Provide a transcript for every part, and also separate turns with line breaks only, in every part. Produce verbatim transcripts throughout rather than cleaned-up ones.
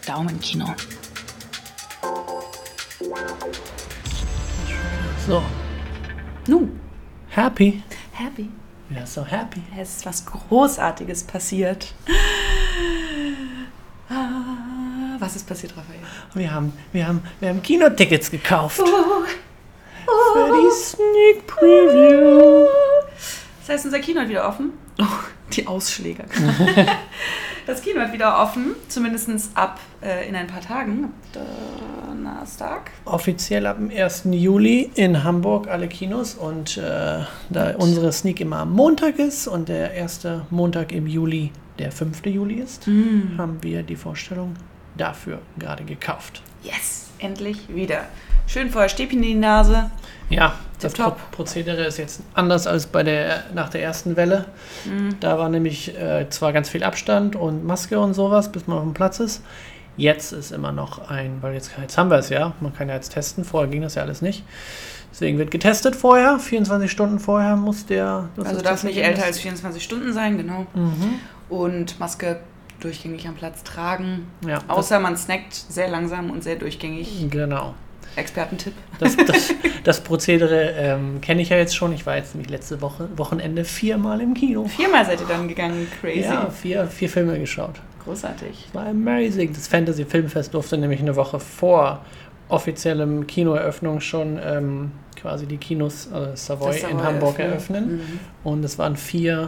Daumenkino.
So.
Nu.
Happy.
Happy.
We are so happy.
Es ist was Großartiges passiert. Ah, was ist passiert, Raphael?
Wir haben, wir haben, wir haben Kinotickets gekauft.
Uh, uh,
Für die Sneak Preview.
Das heißt, unser Kino hat wieder offen. Oh, die Ausschläge. Das Kino hat wieder offen, zumindest ab äh, in ein paar Tagen. Donnerstag.
Offiziell ab dem ersten Juli in Hamburg alle Kinos. Und äh, da und unsere Sneak immer am Montag ist und der erste Montag im Juli der fünfte Juli ist, mm. haben wir die Vorstellung dafür gerade gekauft.
Yes, endlich wieder. Schön vorher Stäbchen in die Nase.
Ja, das Pro- Prozedere ist jetzt anders als bei der nach der ersten Welle. Mhm. Da war nämlich äh, zwar ganz viel Abstand und Maske und sowas, bis man auf dem Platz ist. Jetzt ist immer noch ein, weil jetzt, jetzt haben wir es ja, man kann ja jetzt testen, vorher ging das ja alles nicht. Deswegen wird getestet vorher, vierundzwanzig Stunden vorher muss der...
Also darf nicht älter als vierundzwanzig Stunden sein, genau. Mhm. Und Maske durchgängig am Platz tragen, ja, außer man snackt sehr langsam und sehr durchgängig.
Genau.
Expertentipp.
Das, das, das Prozedere ähm, kenne ich ja jetzt schon. Ich war jetzt nämlich letzte Woche, Wochenende viermal im Kino.
Viermal seid ihr dann gegangen? Crazy.
Ja, vier, vier Filme geschaut.
Großartig.
War amazing. Das Fantasy Filmfest durfte nämlich eine Woche vor offiziellem Kinoeröffnung schon ähm, quasi die Kinos äh, Savoy, Savoy in Hamburg öffnen. eröffnen. Mhm. Und es waren vier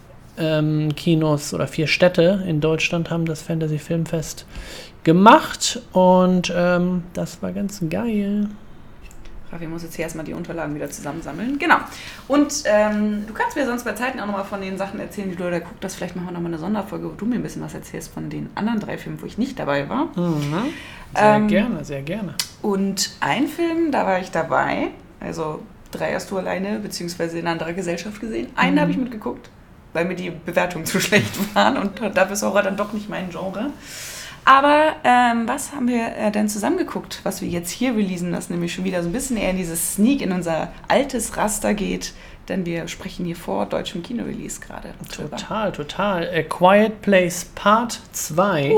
ähm, Kinos oder vier Städte in Deutschland haben das Fantasy Filmfest gemacht und ähm, das war ganz geil.
Raffi muss jetzt hier erstmal die Unterlagen wieder zusammensammeln. Genau. Und ähm, du kannst mir sonst bei Zeiten auch nochmal von den Sachen erzählen, die du da guckst. Das vielleicht machen wir nochmal eine Sonderfolge, wo du mir ein bisschen was erzählst von den anderen drei Filmen, wo ich nicht dabei war.
Mhm. Sehr ähm, gerne, sehr gerne.
Und ein Film, da war ich dabei. Also drei hast du alleine, beziehungsweise in anderer Gesellschaft gesehen. Einen mhm. habe ich mitgeguckt, weil mir die Bewertungen zu schlecht waren und dafür ist Horror dann doch nicht mein Genre. Aber ähm, was haben wir äh, denn zusammengeguckt, was wir jetzt hier releasen, das nämlich schon wieder so ein bisschen eher in dieses Sneak, in unser altes Raster geht, denn wir sprechen hier vor deutschem Kino-Release gerade.
Total, total. A Quiet Place Part zwei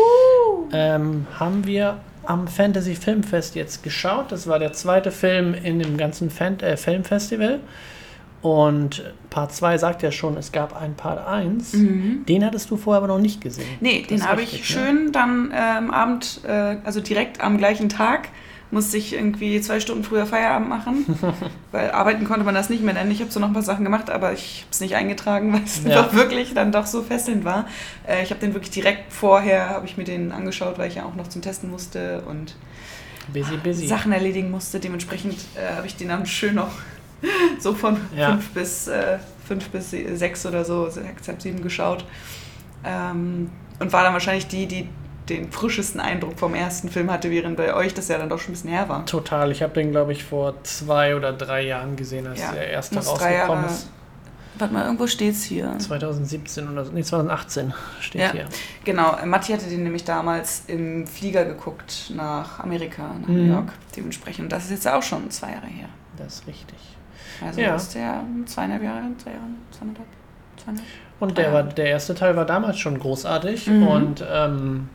ähm, haben wir am Fantasy Filmfest jetzt geschaut. Das war der zweite Film in dem ganzen Fan- äh, Filmfestival. Und Part zwei sagt ja schon, es gab einen Part eins. Mhm. Den hattest du vorher aber noch nicht gesehen.
Nee, das den habe ich schön ne? dann äh, am Abend, äh, also direkt am gleichen Tag, musste ich irgendwie zwei Stunden früher Feierabend machen. Weil arbeiten konnte man das nicht mehr nennen. Ich habe so noch ein paar Sachen gemacht, aber ich habe es nicht eingetragen, weil es ja. wirklich dann doch so fesselnd war. Äh, ich habe den wirklich direkt vorher, habe ich mir den angeschaut, weil ich ja auch noch zum Testen musste und
busy, busy.
Sachen erledigen musste. Dementsprechend äh, habe ich den dann schön noch so von ja. fünf bis äh, fünf bis sechs oder so, sechs, halb sieben geschaut. Ähm, und war dann wahrscheinlich die, die den frischesten Eindruck vom ersten Film hatte, während bei euch das ja dann doch schon ein bisschen her war.
Total. Ich habe den, glaube ich, vor zwei oder drei Jahren gesehen, als ja. der erste rausgekommen ist.
Warte mal, irgendwo steht's hier.
zwanzig siebzehn oder so, nee, zwanzig achtzehn steht
ja.
hier.
Genau, Matti hatte den nämlich damals im Flieger geguckt nach Amerika, nach mhm. New York. Dementsprechend. Das ist jetzt auch schon zwei Jahre her.
Das ist richtig.
Also ja. ist der zweieinhalb Jahre, zwei Jahre, zweieinhalb, zweieinhalb.
Und der, war, der erste Teil war damals schon großartig mhm. und ähm,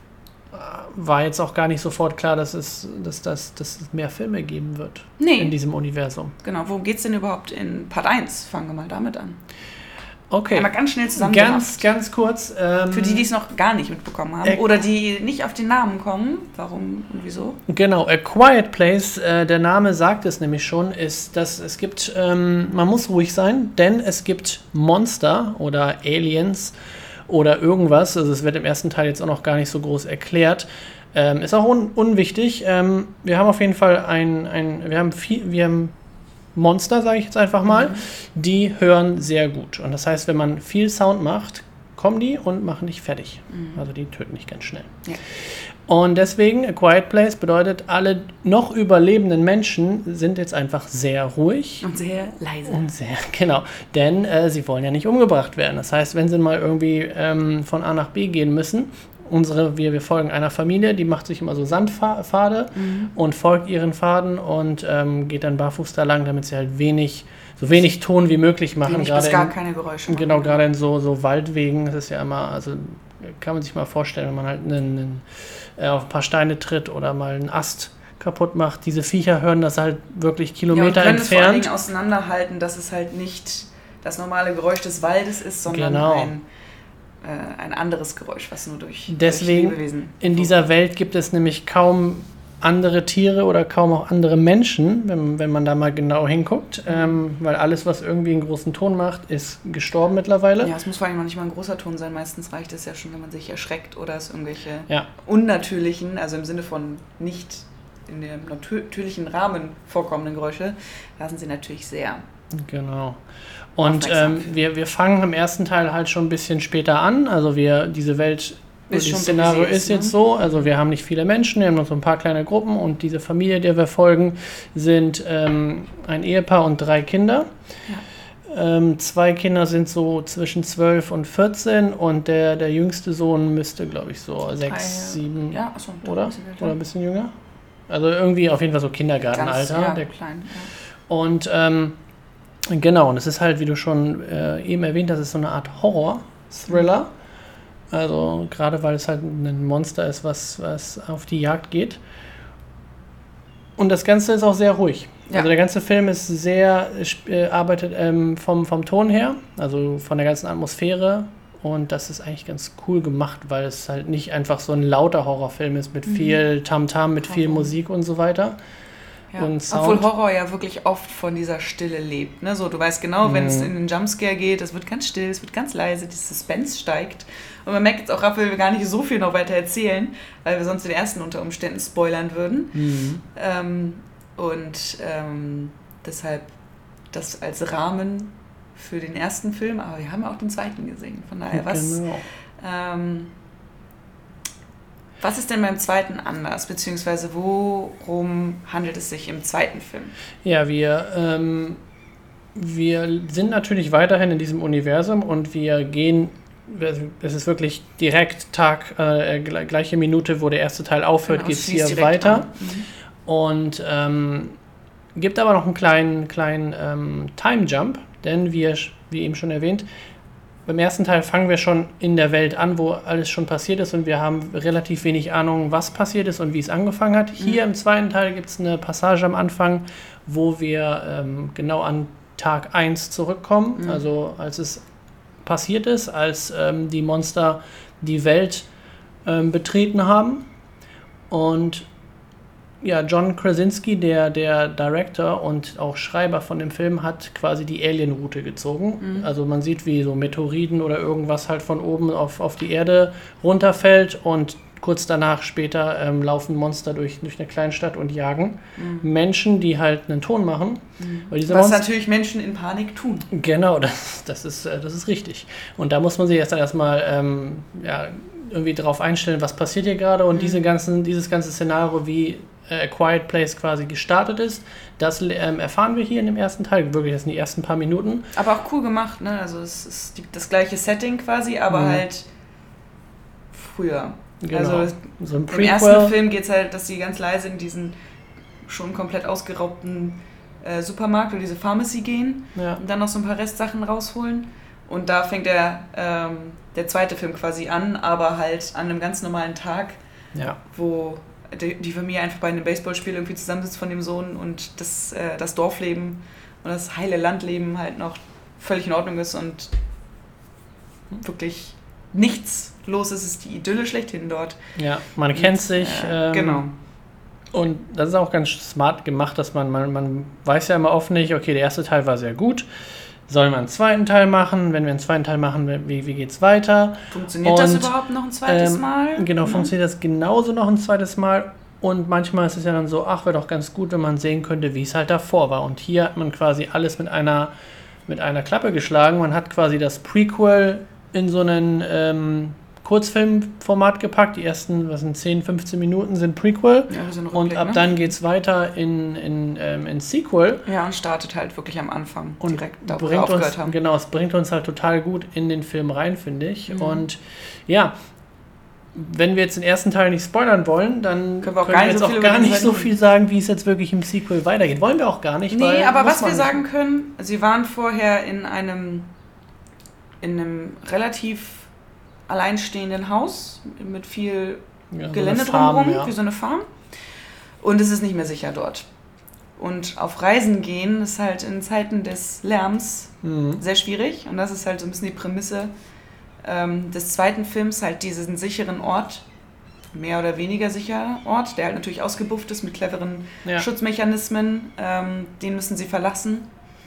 war jetzt auch gar nicht sofort klar, dass es, dass, dass, dass es mehr Filme geben wird
nee.
in diesem Universum.
Genau, worum geht es denn überhaupt in Part eins? Fangen wir mal damit an.
Okay.
Einmal ganz schnell zusammen.
Ganz, ganz kurz. Ähm,
Für die, die es noch gar nicht mitbekommen haben äh, oder die nicht auf den Namen kommen. Warum und wieso?
Genau, A Quiet Place, äh, der Name sagt es nämlich schon, ist, dass es gibt, ähm, man muss ruhig sein, denn es gibt Monster oder Aliens oder irgendwas. Also es wird im ersten Teil jetzt auch noch gar nicht so groß erklärt. Ähm, ist auch un- unwichtig. Ähm, wir haben auf jeden Fall ein, ein wir haben viel, wir haben Monster, sage ich jetzt einfach mal, mhm. die hören sehr gut. Und das heißt, wenn man viel Sound macht, kommen die und machen dich fertig. Mhm. Also die töten dich ganz schnell.
Ja.
Und deswegen, A Quiet Place bedeutet, alle noch überlebenden Menschen sind jetzt einfach sehr ruhig.
Und sehr leise.
Und sehr, genau. Denn äh, sie wollen ja nicht umgebracht werden. Das heißt, wenn sie mal irgendwie ähm, von A nach B gehen müssen, Unsere, wir, wir folgen einer Familie, die macht sich immer so Sandpfade mhm. und folgt ihren Pfaden und ähm, geht dann barfuß da lang, damit sie halt wenig, so wenig Ton wie möglich machen.
Wenig bis gar keine Geräusche machen.
Genau, gerade in so, so Waldwegen, das ist ja immer, also kann man sich mal vorstellen, wenn man halt einen, einen, äh, auf ein paar Steine tritt oder mal einen Ast kaputt macht. Diese Viecher hören das halt wirklich Kilometer
ja, und können es vor allen
entfernt.
Dingen auseinanderhalten, dass es halt nicht das normale Geräusch des Waldes ist, sondern
Genau.
ein, äh, ein anderes Geräusch, was nur durch,
Deswegen,
durch Lebewesen
in dieser Welt gibt es nämlich kaum andere Tiere oder kaum auch andere Menschen, wenn, wenn man da mal genau hinguckt, ähm, weil alles, was irgendwie einen großen Ton macht, ist gestorben mittlerweile.
Ja, es muss vor allem noch nicht mal ein großer Ton sein. Meistens reicht es ja schon, wenn man sich erschreckt oder es irgendwelche
Ja.
unnatürlichen, also im Sinne von nicht in dem natürlichen Rahmen vorkommenden Geräusche, da sind sie natürlich sehr.
Genau. Und ähm, wir, wir fangen im ersten Teil halt schon ein bisschen später an. Also wir, diese Welt,
Ist
das
schon
Szenario
so, wie sie
ist
ist,
jetzt
ne?
so. Also wir haben nicht viele Menschen, wir haben noch so ein paar kleine Gruppen und diese Familie, der wir folgen, sind ähm, ein Ehepaar und drei Kinder. Ja. Ähm, zwei Kinder sind so zwischen zwölf und vierzehn und der, der jüngste Sohn müsste, glaube ich, so sechs, sieben,
ja, achso,
oder? Oder ein bisschen jünger. Also irgendwie auf jeden Fall so Kindergartenalter.
Ganz, ja,
der,
klein, ja.
Und ähm, genau, und es ist halt, wie du schon äh, eben erwähnt hast, es ist so eine Art Horror-Thriller. Also gerade weil es halt ein Monster ist, was, was auf die Jagd geht. Und das Ganze ist auch sehr ruhig.
Ja.
Also der ganze Film ist sehr, äh, arbeitet ähm, vom, vom Ton her, also von der ganzen Atmosphäre. Und das ist eigentlich ganz cool gemacht, weil es halt nicht einfach so ein lauter Horrorfilm ist mit mhm. viel Tamtam, mit viel Musik und so weiter.
Ja.
Und Sound.
Obwohl Horror ja wirklich oft von dieser Stille lebt. Ne? So, du weißt genau, mhm. wenn es in den Jumpscare geht, es wird ganz still, es wird ganz leise, die Suspense steigt. Und man merkt jetzt auch, Raphael will gar nicht so viel noch weiter erzählen, weil wir sonst den ersten unter Umständen spoilern würden. Mhm. Ähm, und ähm, deshalb das als Rahmen für den ersten Film, aber wir haben ja auch den zweiten gesehen. Von daher, was, genau. ähm, was ist denn beim zweiten anders? Beziehungsweise worum handelt es sich im zweiten Film?
Ja, wir, ähm, wir sind natürlich weiterhin in diesem Universum und wir gehen, es ist wirklich direkt Tag, äh, gleiche Minute, wo der erste Teil aufhört, genau, geht es hier weiter. Mhm. Und ähm, gibt aber noch einen kleinen, kleinen ähm, Time-Jump. Denn wir, wie eben schon erwähnt, beim ersten Teil fangen wir schon in der Welt an, wo alles schon passiert ist und wir haben relativ wenig Ahnung, was passiert ist und wie es angefangen hat. Hier mhm. im zweiten Teil gibt es eine Passage am Anfang, wo wir ähm, genau an Tag eins zurückkommen, mhm. also als es passiert ist, als ähm, die Monster die Welt ähm, betreten haben. Und ja, John Krasinski, der, der Director und auch Schreiber von dem Film, hat quasi die Alien-Route gezogen. Mhm. Also man sieht, wie so Meteoriten oder irgendwas halt von oben auf, auf die Erde runterfällt und kurz danach später ähm, laufen Monster durch, durch eine Kleinstadt und jagen mhm. Menschen, die halt einen Ton machen.
Mhm. Weil diese Was Monster natürlich Menschen in Panik tun.
Genau, das, das, ist, das ist richtig. Und da muss man sich erst dann erstmal ähm, ja, irgendwie drauf einstellen, was passiert hier gerade und mhm. diese ganzen, dieses ganze Szenario, wie A Quiet Place quasi gestartet ist. Das ähm, erfahren wir hier in dem ersten Teil, wirklich das sind die ersten paar Minuten.
Aber auch cool gemacht, ne? Also es ist die, das gleiche Setting quasi, aber mhm. halt früher.
Genau.
Also
so ein
im ersten Film geht es halt, dass sie ganz leise in diesen schon komplett ausgeraubten äh, Supermarkt oder diese Pharmacy gehen
ja.
und dann noch so ein paar Restsachen rausholen. Und da fängt der, ähm, der zweite Film quasi an, aber halt an einem ganz normalen Tag,
ja.
wo die Familie einfach bei einem Baseballspiel irgendwie zusammensitzt von dem Sohn und das, äh, das Dorfleben und das heile Landleben halt noch völlig in Ordnung ist und wirklich nichts los ist, ist die Idylle schlechthin dort.
Ja, man und, kennt sich.
Äh, ähm, genau.
Und das ist auch ganz smart gemacht, dass man, man, man weiß ja immer oft nicht, okay, der erste Teil war sehr gut, sollen wir einen zweiten Teil machen? Wenn wir einen zweiten Teil machen, wie, wie geht es weiter?
Funktioniert
und,
das überhaupt noch ein zweites
ähm,
Mal?
Genau,
ja.
funktioniert das genauso noch ein zweites Mal. Und manchmal ist es ja dann so, ach, wäre doch ganz gut, wenn man sehen könnte, wie es halt davor war. Und hier hat man quasi alles mit einer, mit einer Klappe geschlagen. Man hat quasi das Prequel in so einen ähm, Kurzfilmformat gepackt. Die ersten, was sind zehn, fünfzehn Minuten sind Prequel.
Ja, so ein Rückblick,
und ab
ne?
dann geht es weiter in, in, ähm, in Sequel.
Ja, und startet halt wirklich am Anfang
und
direkt da, wo
wir
aufgehört
uns,
haben.
Genau, es bringt uns halt total gut in den Film rein, finde ich.
Mhm.
Und ja, wenn wir jetzt den ersten Teil nicht spoilern wollen, dann
können wir auch
können
gar
wir
nicht,
jetzt
so viel,
auch gar nicht so
reden.
viel sagen, wie es jetzt wirklich im Sequel weitergeht. Wollen wir auch gar nicht.
Nee,
weil
aber
muss
was
man
wir
nicht.
sagen können, sie waren vorher in einem, in einem relativ alleinstehenden Haus mit viel
Ja, so
Gelände
eine Farm,
drumherum,
ja.
wie so eine Farm. Und es ist nicht mehr sicher dort. Und auf Reisen gehen ist halt in Zeiten des Lärms
Mhm.
sehr schwierig. Und das ist halt so ein bisschen die Prämisse ähm, des zweiten Films, halt diesen sicheren Ort, mehr oder weniger sicherer Ort, der halt natürlich ausgebufft ist mit cleveren
Ja.
Schutzmechanismen. Ähm, den müssen sie verlassen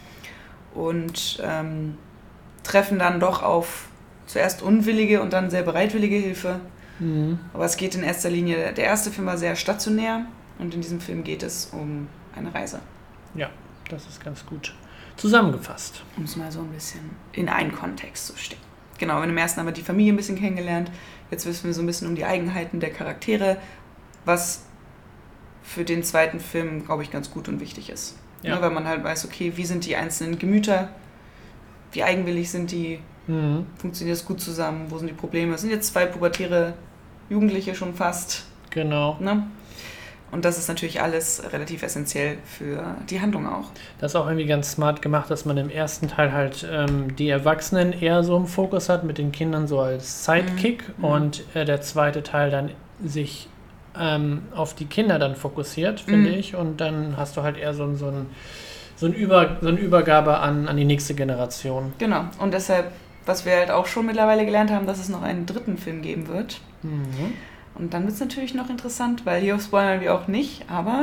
und ähm, treffen dann doch auf zuerst unwillige und dann sehr bereitwillige Hilfe.
Mhm.
Aber es geht in erster Linie, der erste Film war sehr stationär und in diesem Film geht es um eine Reise.
Ja, das ist ganz gut zusammengefasst.
Um es mal so ein bisschen in einen Kontext zu stecken. Genau, wir haben im ersten haben wir die Familie ein bisschen kennengelernt. Jetzt wissen wir so ein bisschen um die Eigenheiten der Charaktere, was für den zweiten Film, glaube ich, ganz gut und wichtig ist.
Ja.
Ne, weil man halt weiß, okay, wie sind die einzelnen Gemüter, wie eigenwillig sind die,
Mhm.
funktioniert das gut zusammen, wo sind die Probleme. Es sind jetzt zwei pubertäre Jugendliche schon fast.
Genau.
Ne? Und das ist natürlich alles relativ essentiell für die Handlung auch.
Das ist auch irgendwie ganz smart gemacht, dass man im ersten Teil halt ähm, die Erwachsenen eher so im Fokus hat, mit den Kindern so als Sidekick
Mhm.
und äh, der zweite Teil dann sich ähm, auf die Kinder dann fokussiert, finde
Mhm.
ich. Und dann hast du halt eher so, ein- so, ein, so, ein Über, so eine Übergabe an, an die nächste Generation.
Genau. Und deshalb, was wir halt auch schon mittlerweile gelernt haben, dass es noch einen dritten Film geben wird.
Mhm.
Und dann wird es natürlich noch interessant, weil hier spoilern wir auch nicht, aber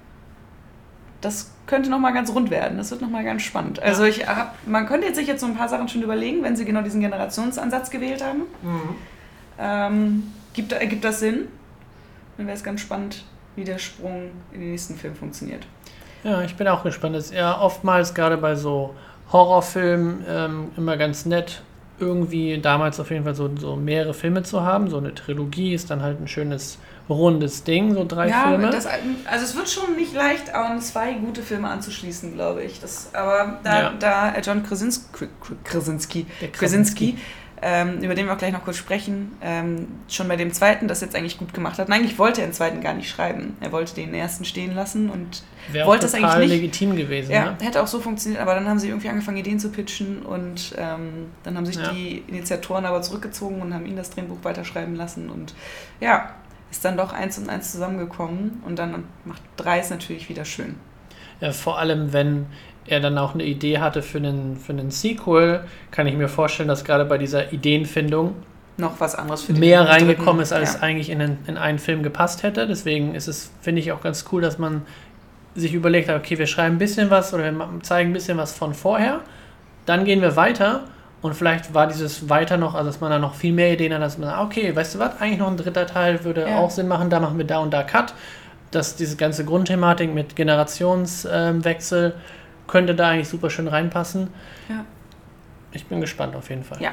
das könnte nochmal ganz rund werden. Das wird nochmal ganz spannend. Also ich hab, man könnte jetzt sich jetzt so ein paar Sachen schon überlegen, wenn sie genau diesen Generationsansatz gewählt haben.
Mhm.
Ähm, gibt, ergibt das Sinn? Dann wäre es ganz spannend, wie der Sprung in den nächsten Film funktioniert.
Ja, ich bin auch gespannt. Es ist ja oftmals gerade bei so Horrorfilmen ähm, immer ganz nett, irgendwie damals auf jeden Fall so, so mehrere Filme zu haben. So eine Trilogie ist dann halt ein schönes, rundes Ding, so drei
ja,
Filme.
Das, also es wird schon nicht leicht, an zwei gute Filme anzuschließen, glaube ich. Das, aber da,
Ja.
da John Krasinski, Krasinski,
Der
Krasinski ähm, über den wir auch gleich noch kurz sprechen, ähm, schon bei dem zweiten das jetzt eigentlich gut gemacht hat. Und eigentlich wollte er den zweiten gar nicht schreiben. Er wollte den ersten stehen lassen und
Wäre auch
wollte es
total
eigentlich nicht.
legitim gewesen.
Ja,
Ne?
hätte auch so funktioniert, aber dann haben sie irgendwie angefangen, Ideen zu pitchen und ähm, dann haben sich
Ja.
die Initiatoren aber zurückgezogen und haben ihn das Drehbuch weiterschreiben lassen und ja, ist dann doch eins und eins zusammengekommen und dann macht drei es natürlich wieder schön.
Ja, vor allem, wenn er dann auch eine Idee hatte für einen, für einen Sequel, kann ich mir vorstellen, dass gerade bei dieser Ideenfindung
Noch was anderes für den
mehr
dritten,
reingekommen ist, als
ja.
eigentlich in, einen, in einen Film gepasst hätte. Deswegen ist es, finde ich, auch ganz cool, dass man sich überlegt hat, okay, wir schreiben ein bisschen was oder wir ma- zeigen ein bisschen was von vorher, dann gehen wir weiter und vielleicht war dieses weiter noch, also dass man da noch viel mehr Ideen hat, dass man sagt, okay, weißt du was, eigentlich noch ein dritter Teil würde
Ja.
auch Sinn machen, da machen wir da und da Cut. Dass diese ganze Grundthematik mit Generationswechsel könnte da eigentlich super schön reinpassen.
Ja.
Ich bin gespannt auf jeden Fall.
Ja.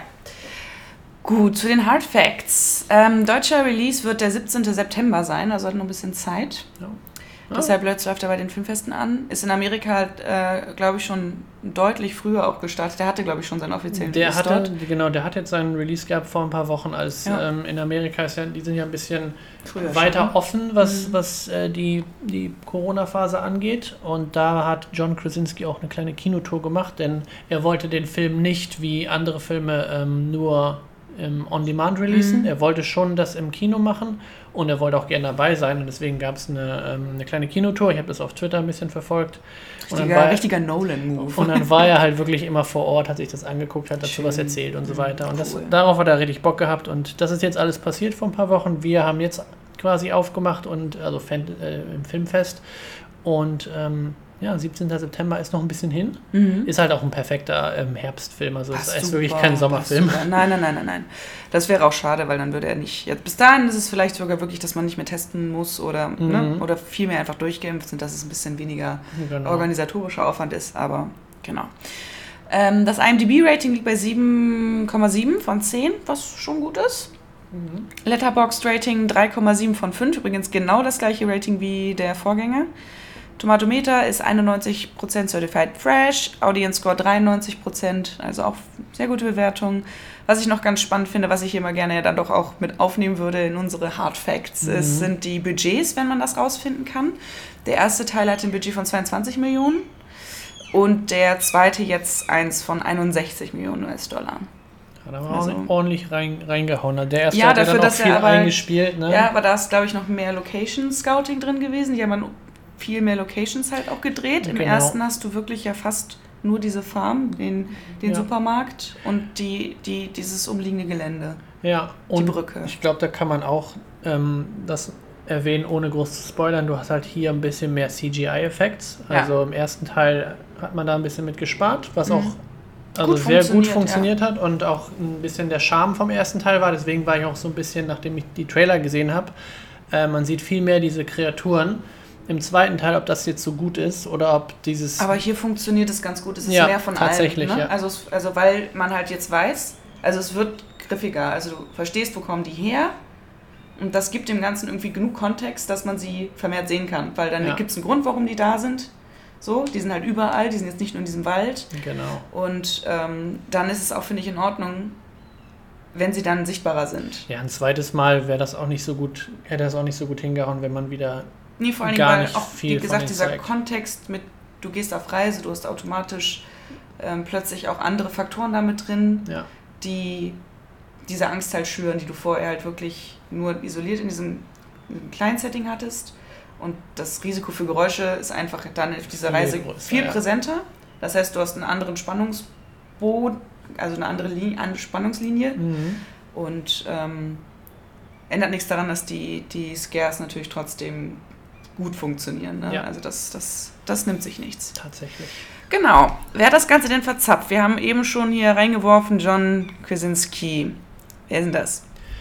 Gut, zu den Hard Facts. Ähm, deutscher Release wird der siebzehnten September sein, also hat noch ein bisschen Zeit.
Ja.
Deshalb läuft er bei den Filmfesten an. Ist in Amerika, äh, glaube ich, schon deutlich früher auch gestartet. Der hatte, glaube ich, schon seinen offiziellen
Der
Release
hatte,
dort.
genau, der hat jetzt seinen Release gehabt vor ein paar Wochen, als
Ja.
ähm, in Amerika ist ja, die sind ja ein bisschen
Früher
weiter
schon.
offen, was,
Mhm.
was äh, die, die Corona-Phase angeht. Und da hat John Krasinski auch eine kleine Kinotour gemacht, denn er wollte den Film nicht wie andere Filme ähm, nur im On-Demand releasen.
Mhm.
Er wollte schon das im Kino machen und er wollte auch gerne dabei sein. Und deswegen gab es eine, ähm, eine kleine Kinotour. Ich habe das auf Twitter ein bisschen verfolgt. Und dann
Richtiger,
war er-
richtiger Nolan-Move.
und dann war er halt wirklich immer vor Ort, hat sich das angeguckt, hat dazu
Schön.
was erzählt und so weiter. Und das,
Cool.
darauf hat er richtig Bock gehabt. Und das ist jetzt alles passiert vor ein paar Wochen. Wir haben jetzt quasi aufgemacht und also Fan, äh, im Filmfest. Und ähm, ja, siebzehnten September ist noch ein bisschen hin.
Mhm.
Ist halt auch ein perfekter ähm, Herbstfilm. Also es
Passt
ist
super,
wirklich kein
passt
Sommerfilm.
super. Nein, nein, nein, nein, nein. Das wäre auch schade, weil dann würde er nicht. Jetzt, bis dahin ist es vielleicht sogar wirklich, dass man nicht mehr testen muss oder,
Mhm.
ne, oder viel mehr einfach durchgeimpft sind, dass es ein bisschen weniger
Genau.
organisatorischer Aufwand ist. Aber genau. Ähm, das I M D B-Rating liegt bei sieben Komma sieben von zehn, was schon gut ist.
Mhm.
Letterboxd Rating drei Komma sieben von fünf, übrigens genau das gleiche Rating wie der Vorgänger. Tomatometer ist einundneunzig Prozent Certified Fresh, Audience Score dreiundneunzig Prozent, also auch sehr gute Bewertung. Was ich noch ganz spannend finde, was ich immer gerne dann doch auch mit aufnehmen würde in unsere Hard Facts,
Mhm.
ist, sind die Budgets, wenn man das rausfinden kann. Der erste Teil hatte ein Budget von zweiundzwanzig Millionen und der zweite jetzt eins von einundsechzig Millionen U S-Dollar.
Hat aber
Also-
auch ordentlich rein, reingehauen. Also der erste
Ja,
hat ja
dafür,
dann auch
dass er
viel
aber-
eingespielt. Ne?
Ja, aber da ist, glaube ich, noch mehr Location-Scouting drin gewesen. Die haben dann viel mehr Locations halt auch gedreht. Im
Genau.
ersten hast du wirklich ja fast nur diese Farm, den, den
Ja.
Supermarkt und die, die, dieses umliegende Gelände.
Ja, und
Brücke.
ich glaube, da kann man auch ähm, das erwähnen, ohne groß zu spoilern. Du hast halt hier ein bisschen mehr C G I-Effekts.
Ja.
Also im ersten Teil hat man da ein bisschen mit gespart, was
Mhm.
auch also
Gut
sehr gut
funktioniert,
funktioniert hat und auch ein bisschen der Charme vom ersten Teil war. Deswegen war ich auch so ein bisschen, nachdem ich die Trailer gesehen habe, äh, man sieht viel mehr diese Kreaturen. Im zweiten Teil, ob das jetzt so gut ist oder ob dieses...
Aber hier funktioniert es ganz gut. Es ist
Ja,
mehr von
tatsächlich,
allem. Ne?
ja.
Also, es, also weil man halt jetzt weiß, also es wird griffiger. Also du verstehst, wo kommen die her. Und das gibt dem Ganzen irgendwie genug Kontext, dass man sie vermehrt sehen kann. Weil dann
Ja.
gibt es einen Grund, warum die da sind. So, die sind halt überall, die sind jetzt nicht nur in diesem Wald.
Genau.
Und ähm, dann ist es auch, finde ich, in Ordnung, wenn sie dann sichtbarer sind.
Ja, ein zweites Mal wäre das auch nicht so gut, hätte das auch nicht so gut hingehauen, wenn man wieder...
Nee, vor allem,
Gar
weil
nicht
auch,
viel
wie
von
gesagt,
denen
dieser
zeigt.
Kontext mit, du gehst auf Reise, du hast automatisch ähm, plötzlich auch andere Faktoren damit drin,
Ja.
die diese Angst halt schüren, die du vorher halt wirklich nur isoliert in diesem, in diesem kleinen Setting hattest. Und das Risiko für Geräusche ist einfach dann auf dieser
Viel
Reise
größer,
viel
ja.
präsenter. Das heißt, du hast einen anderen Spannungsboden, also eine andere, Linie, andere Spannungslinie.
Mhm.
Und ähm, ändert nichts daran, dass die, die Scares natürlich trotzdem gut funktionieren. Ne?
Ja.
Also das, das, das nimmt sich nichts.
Tatsächlich.
Genau. Wer hat das Ganze denn verzapft? Wir haben eben schon hier reingeworfen, John Krasinski. Wer ist denn das?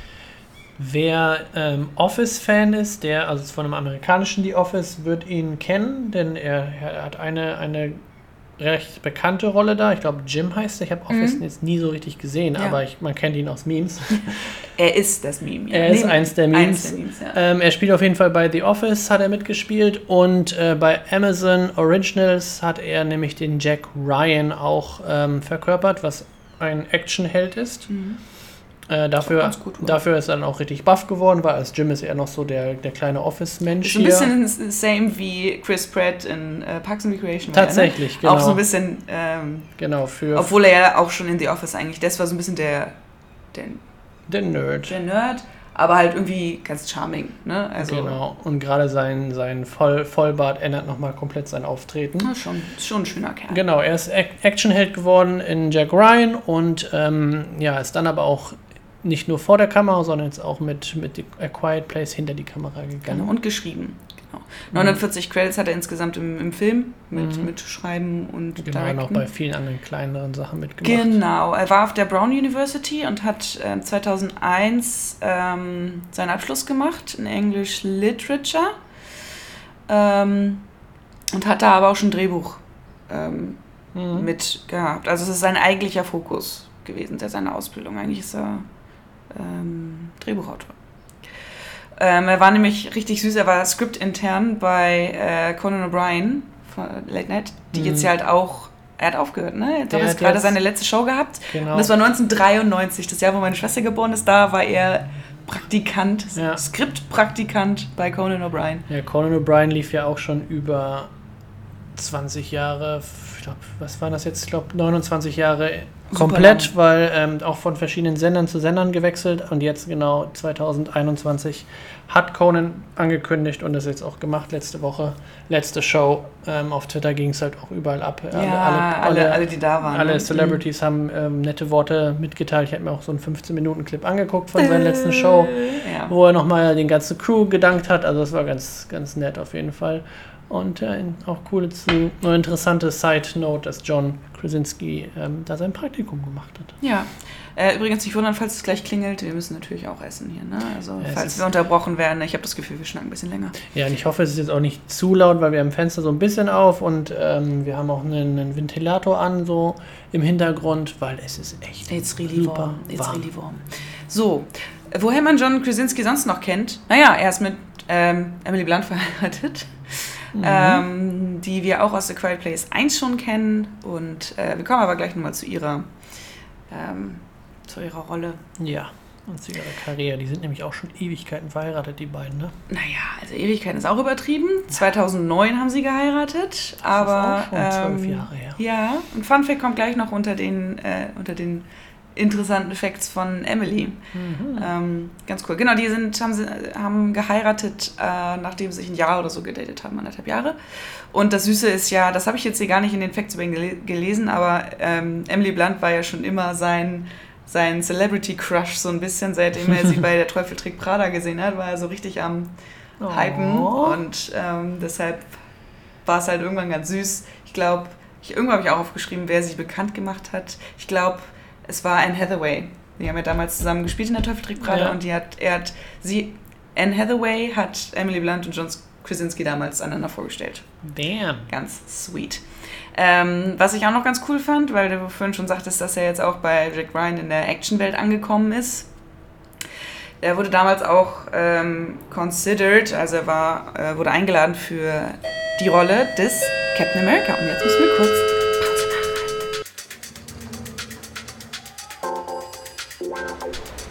Wer ähm, Office-Fan ist, der, also von einem amerikanischen The Office, wird ihn kennen, denn er, er hat eine, eine recht bekannte Rolle da. Ich glaube, Jim heißt er. Ich habe Office
Mhm.
jetzt nie so richtig gesehen,
Ja.
aber ich, man kennt ihn aus Memes.
Er ist das Meme. Ja.
Er ist eins der Memes.
Eins der Memes ja.
Ähm, er spielt auf jeden Fall bei The Office, hat er mitgespielt, und äh, bei Amazon Originals hat er nämlich den Jack Ryan auch ähm, verkörpert, was ein Actionheld ist.
Mhm.
Äh, dafür,
ganz gut, oder?
dafür ist er dann auch richtig buff geworden, weil als Jim ist er noch so der, der kleine Office-Mensch
So ein
hier.
bisschen same wie Chris Pratt in äh, Parks and Recreation.
Tatsächlich,
war er, ne? Auch
genau.
so ein bisschen, ähm,
Genau, für
obwohl er ja auch schon in The Office eigentlich, das war so ein bisschen der, der,
den Nerd.
der Nerd, aber halt irgendwie ganz charming. Ne? Also,
Genau, und gerade sein, sein Voll, Vollbart ändert nochmal komplett sein Auftreten.
ja, schon, schon ein schöner Kerl.
Genau, er ist Ac- Actionheld geworden in Jack Ryan und ähm, ja, ist dann aber auch nicht nur vor der Kamera, sondern jetzt auch mit, mit A Quiet Place hinter die Kamera gegangen.
Genau, und geschrieben. Genau. neunundvierzig Credits hat er insgesamt im, im Film mit,
Mhm.
mit Schreiben und
Genau, und auch
Directen.
bei vielen anderen kleineren Sachen mitgemacht.
Genau, er war auf der Brown University und hat ähm, zweitausendeins ähm, seinen Abschluss gemacht in English Literature ähm, und hat da aber auch schon Drehbuch ähm,
Mhm.
mit gehabt. Also es ist sein eigentlicher Fokus gewesen, der seine Ausbildung. Eigentlich ist er ähm, Drehbuchautor. Ähm, er war nämlich richtig süß, er war script-intern bei äh, Conan O'Brien von Late Night, die
Mhm.
jetzt ja halt auch, er hat aufgehört, ne? Er hat
Der
doch jetzt
hat
gerade
jetzt-
seine letzte Show gehabt.
Genau.
Und das war neunzehnhundertdreiundneunzig, das Jahr, wo meine Schwester geboren ist. Da war er Praktikant,
Ja.
Skriptpraktikant bei Conan O'Brien.
Ja, Conan O'Brien lief ja auch schon über zwanzig Jahre, ich glaube, was war das jetzt? Ich glaube, neunundzwanzig Jahre
Super
komplett,
lang.
weil ähm, auch von verschiedenen Sendern zu Sendern gewechselt, und jetzt genau zweitausendeinundzwanzig hat Conan angekündigt und das jetzt auch gemacht letzte Woche. Letzte Show, ähm, auf Twitter ging es halt auch überall ab.
Ja, alle, alle, alle, die da waren.
Alle
ne?
Celebrities haben ähm, nette Worte mitgeteilt. Ich habe mir auch so einen fünfzehn Minuten Clip angeguckt von
Mhm.
seiner letzten Show,
Ja.
wo er nochmal den ganzen Crew gedankt hat. Also das war ganz, ganz nett auf jeden Fall. Und äh, auch cool zu, eine interessante Side-Note, dass John Krasinski ähm, da sein Praktikum gemacht hat.
Ja. Äh, übrigens nicht wundern, falls es gleich klingelt, wir müssen natürlich auch essen hier. Ne? Also
Ja, es
falls
ist-
wir unterbrochen werden, ich habe das Gefühl, wir schnacken ein bisschen länger.
Ja, und ich hoffe, es ist jetzt auch nicht zu laut, weil wir haben Fenster so ein bisschen auf und ähm, wir haben auch einen, einen Ventilator an, so im Hintergrund, weil es ist echt
It's really
super
warm. It's
warm.
really warm. So, äh, woher man John Krasinski sonst noch kennt? Naja, er ist mit ähm, Emily Blunt verheiratet,
Mhm.
ähm, die wir auch aus The Quiet Place eins schon kennen. Und äh, wir kommen aber gleich nochmal zu ihrer, ähm, zu ihrer Rolle.
Ja, und zu ihrer Karriere. Die sind nämlich auch schon Ewigkeiten verheiratet, die beiden, ne?
Naja, also Ewigkeiten ist auch übertrieben. zweitausendneun haben sie geheiratet, aber
ist auch schon zwölf
ähm,
Jahre her.
Ja, und Fun Fact kommt gleich noch unter den, äh, unter den interessanten Facts von Emily.
Mhm.
Ähm, ganz cool. Genau, die sind, haben, sie, haben geheiratet, äh, nachdem sie sich ein Jahr oder so gedatet haben, anderthalb Jahre. Und das Süße ist ja, das habe ich jetzt hier gar nicht in den Facts über ihn gele- gelesen, aber ähm, Emily Blunt war ja schon immer sein, sein Celebrity-Crush so ein bisschen, seitdem er sie bei Der Teufel trägt Prada gesehen hat, war er so richtig am
Oh.
Hypen. Und ähm, deshalb war es halt irgendwann ganz süß. Ich glaube, ich, irgendwann habe ich auch aufgeschrieben, wer sie bekannt gemacht hat. Ich glaube, es war Anne Hathaway. Die haben ja damals zusammen gespielt in Der Teufel trägt Prada.
Ja.
Und die hat, er hat, sie, Anne Hathaway hat Emily Blunt und John Krasinski damals einander vorgestellt.
Damn.
Ganz sweet. Ähm, was ich auch noch ganz cool fand, weil du vorhin schon sagtest, dass er jetzt auch bei Jack Ryan in der Actionwelt angekommen ist. Er wurde damals auch ähm, considered, also er war, äh, wurde eingeladen für die Rolle des Captain America. Und jetzt müssen wir kurz Pause machen.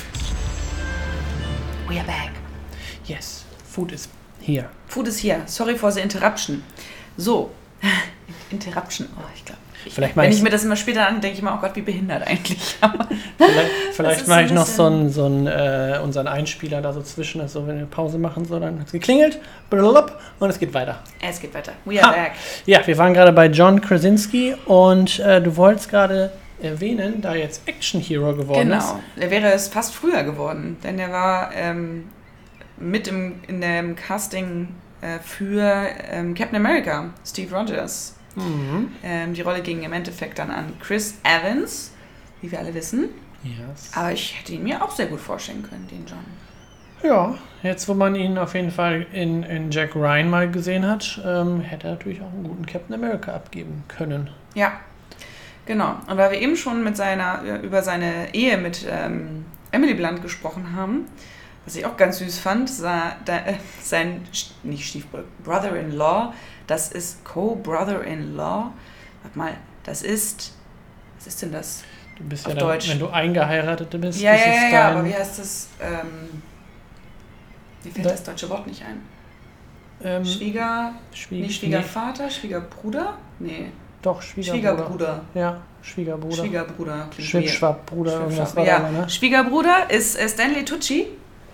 We are back.
Yes, food is here.
Food is here. Sorry for the interruption. So. Interruption. Oh, ich glaube.
Vielleicht
Wenn
mach
ich
ich-
mir das immer später an, denke ich mir, oh Gott, wie behindert eigentlich. Aber
Vielleicht, vielleicht
ist
mache
so
ich
ein
noch
bisschen-
so einen, so einen äh, unseren Einspieler da so zwischen, also wenn wir Pause machen, so dann hat es geklingelt, blub, und es geht weiter.
es geht weiter. We are
Ha.
back.
Ja, wir waren gerade bei John Krasinski und äh, du wolltest gerade erwähnen, da er jetzt Action Hero geworden ist.
Genau. Er wäre es fast früher geworden, denn er war ähm, mit im, in dem Casting äh, für ähm, Captain America, Steve Rogers.
Mhm.
Ähm, die Rolle ging im Endeffekt dann an Chris Evans, wie wir alle wissen.
Yes.
Aber ich hätte ihn mir auch sehr gut vorstellen können, den John.
Ja, jetzt wo man ihn auf jeden Fall in, in Jack Ryan mal gesehen hat, ähm, hätte er natürlich auch einen guten Captain America abgeben können.
Ja, genau. Und weil wir eben schon mit seiner, über seine Ehe mit ähm, Emily Blunt gesprochen haben, was ich auch ganz süß fand, sah, da, äh, sein, nicht Stiefbruder, Brother-in-Law, das ist Co-Brother-in-Law. Warte mal, das ist, was ist denn das?
Du bist
Auf
ja dann,
Deutsch.
wenn du eingeheiratet bist,
Ja,
ist
ja,
es
ja, ja,
dein,
aber wie heißt das? Ähm, mir fällt
Da-
das deutsche Wort nicht ein.
ähm,
Schwieger,
Schwieg-
nicht Schwiegervater, Schwiegerbruder? Nee,
nee, doch, Schwiegerbruder.
Schwiegerbruder.
Ja, Schwiegerbruder.
Schwiegerbruder. klingt weird.
Schwibschwabbruder, irgendwas
Schwibschwabb,
war
ja.
da, ne?
Schwiegerbruder ist äh, Stanley Tucci.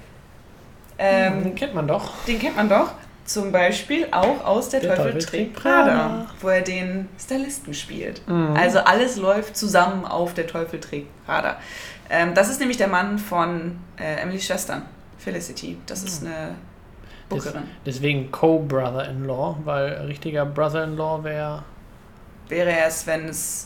Ähm,
Den kennt man doch.
Den kennt man doch. Zum Beispiel auch aus Der,
Der
Teufel,
Teufel
trägt
trägt
Prada,
Prada.
wo er den Stylisten spielt.
Mhm.
Also alles läuft zusammen auf Der Teufel trägt Prada. Ähm, das ist nämlich der Mann von äh, Emilys Schwester, Felicity. Das ist eine
Des,
Bookerin.
deswegen Co-Brother-in-Law, weil richtiger Brother-in-Law wäre,
Wäre es, wenn es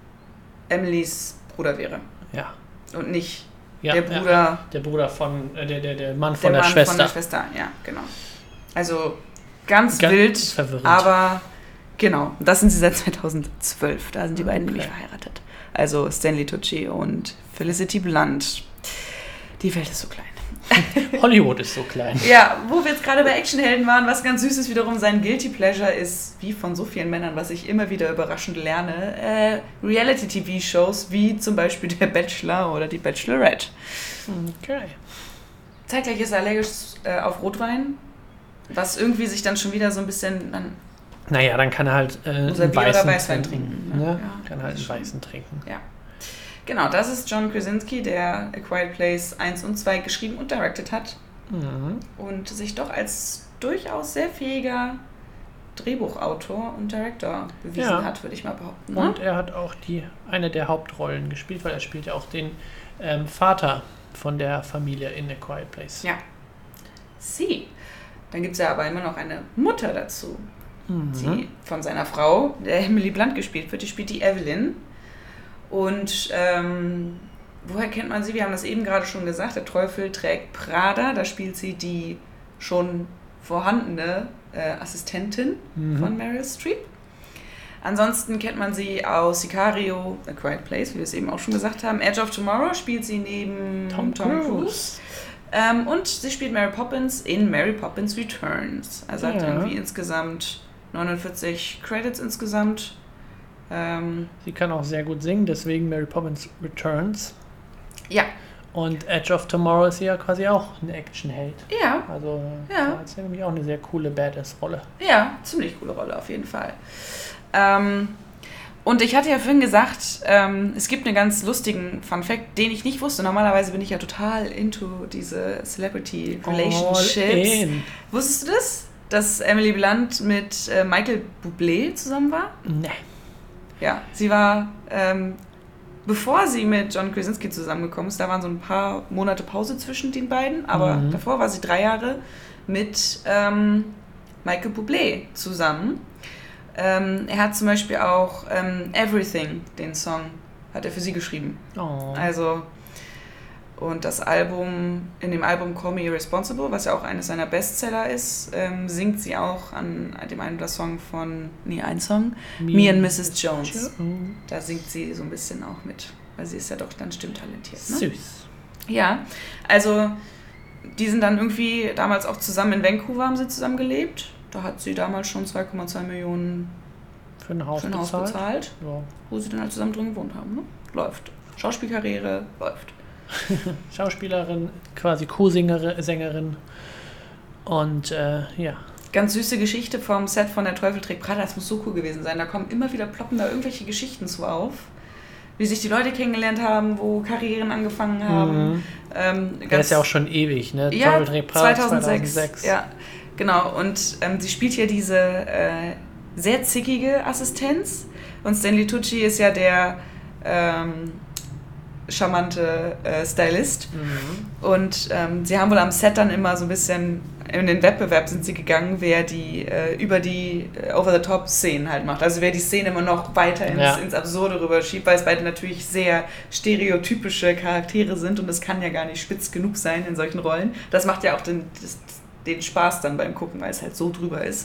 Emilys Bruder wäre.
ja.
Und nicht
ja.
der Bruder,
Ja, der Bruder von, äh, der, der, der Mann von
der
der,
Mann
Schwester.
von der Schwester. Ja, genau. Also ganz,
Ganz
wild,
verwirrend.
aber genau. Das sind sie seit zweitausendzwölf. Da sind die beiden
Okay.
nämlich verheiratet. Also Stanley Tucci und Felicity Blunt. Die Welt ist so klein.
Hollywood ist so klein.
Ja, wo wir jetzt gerade bei Actionhelden waren, was ganz süß ist wiederum, sein Guilty Pleasure ist, wie von so vielen Männern, was ich immer wieder überraschend lerne, äh, Reality-T V-Shows wie zum Beispiel Der Bachelor oder die Bachelorette.
Okay.
Zeitgleich ist er allergisch äh, auf Rotwein, was irgendwie sich dann schon wieder so ein bisschen... Dann
Naja, dann kann er halt äh,
muss er
einen
Bier oder
weißen
Weißwein
trinken.
trinken.
Ja,
Ja,
kann halt einen
schon.
weißen trinken.
Ja. Genau, das ist John Krasinski, der A Quiet Place eins und zwei geschrieben und directed hat
Mhm.
und sich doch als durchaus sehr fähiger Drehbuchautor und Director bewiesen
Ja.
hat, würde ich mal behaupten.
Und
Ne?
er hat auch die eine der Hauptrollen gespielt, weil er spielt ja auch den ähm, Vater von der Familie in A Quiet Place.
Ja. Sie. Dann gibt es ja aber immer noch eine Mutter dazu,
Mhm.
die von seiner Frau, der Emily Blunt gespielt wird, die spielt die Evelyn. Und ähm, woher kennt man sie? Wir haben das eben gerade schon gesagt, Der Teufel trägt Prada, da spielt sie die schon vorhandene äh, Assistentin
Mhm.
von Meryl Streep. Ansonsten kennt man sie aus Sicario, A Quiet Place, wie wir es eben auch schon gesagt haben. Edge of Tomorrow spielt sie neben
Tom
Tom, Cruise.
Cruise.
Ähm, und sie spielt Mary Poppins in Mary Poppins Returns. Also hat
Ja.
irgendwie insgesamt neunundvierzig Credits insgesamt. Ähm,
Sie kann auch sehr gut singen, deswegen Mary Poppins Returns.
ja,
Und Edge of Tomorrow ist ja quasi auch ein Actionheld.
ja,
Also
Ja.
da hat sie nämlich auch eine sehr coole Badass-Rolle.
ja, ziemlich coole Rolle auf jeden Fall. Ähm, Und ich hatte ja vorhin gesagt, ähm, es gibt einen ganz lustigen Fun-Fact, den ich nicht wusste. Normalerweise bin ich ja total into diese Celebrity-Relationships. Wusstest du das? Dass Emily Blunt mit äh, Michael Bublé zusammen war?
Nee.
Ja, sie war, ähm, bevor sie mit John Krasinski zusammengekommen ist, da waren so ein paar Monate Pause zwischen den beiden, aber mhm. davor war sie drei Jahre mit ähm, Michael Bublé zusammen. Ähm, er hat zum Beispiel auch ähm, Everything, den Song, hat er für sie geschrieben.
Oh.
Also, und das Album, in dem Album Call Me Irresponsible, was ja auch eines seiner Bestseller ist, ähm, singt sie auch an dem einen oder Song von, nee, ein Song, Me, Me and Missus Jones. Jones. Da singt sie so ein bisschen auch mit, weil sie ist ja doch dann stimmtalentiert. Ne?
Süß.
Ja, also die sind dann irgendwie damals auch zusammen in Vancouver, haben sie zusammen gelebt. Da hat sie damals schon zwei Komma zwei Millionen
für ein Haus,
für ein Haus bezahlt, bezahlt
ja.
Wo sie dann halt zusammen drin gewohnt haben. Ne? Läuft. Schauspielkarriere läuft.
Schauspielerin, quasi Co-Sängerin und äh, ja.
Ganz süße Geschichte vom Set von Der Teufel trägt Prada, das muss so cool gewesen sein. Da kommen immer wieder, ploppen da irgendwelche Geschichten zu auf, wie sich die Leute kennengelernt haben, wo Karrieren angefangen haben.
Mhm. Ähm, Der ist ja auch schon ewig, ne?
Ja, Teufel trägt Prada, zweitausendsechs. zweitausendsechs. Ja. Genau, und ähm, sie spielt hier diese äh, sehr zickige Assistenz und Stanley Tucci ist ja der ähm, charmante äh, Stylist. Mhm. Und ähm, sie haben wohl am Set dann immer so ein bisschen, in den Wettbewerb sind sie gegangen, wer die äh, über die äh, Over-the-Top-Szenen halt macht. Also wer die Szene immer noch weiter ins, ja. ins Absurde rüberschiebt, weil es beide natürlich sehr stereotypische Charaktere sind und es kann ja gar nicht spitz genug sein in solchen Rollen. Das macht ja auch den... Das, den Spaß dann beim Gucken, weil es halt so drüber ist.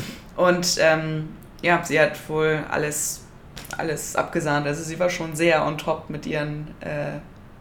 Und ähm, ja, sie hat wohl alles, alles abgesahnt. Also sie war schon sehr on top mit ihren äh,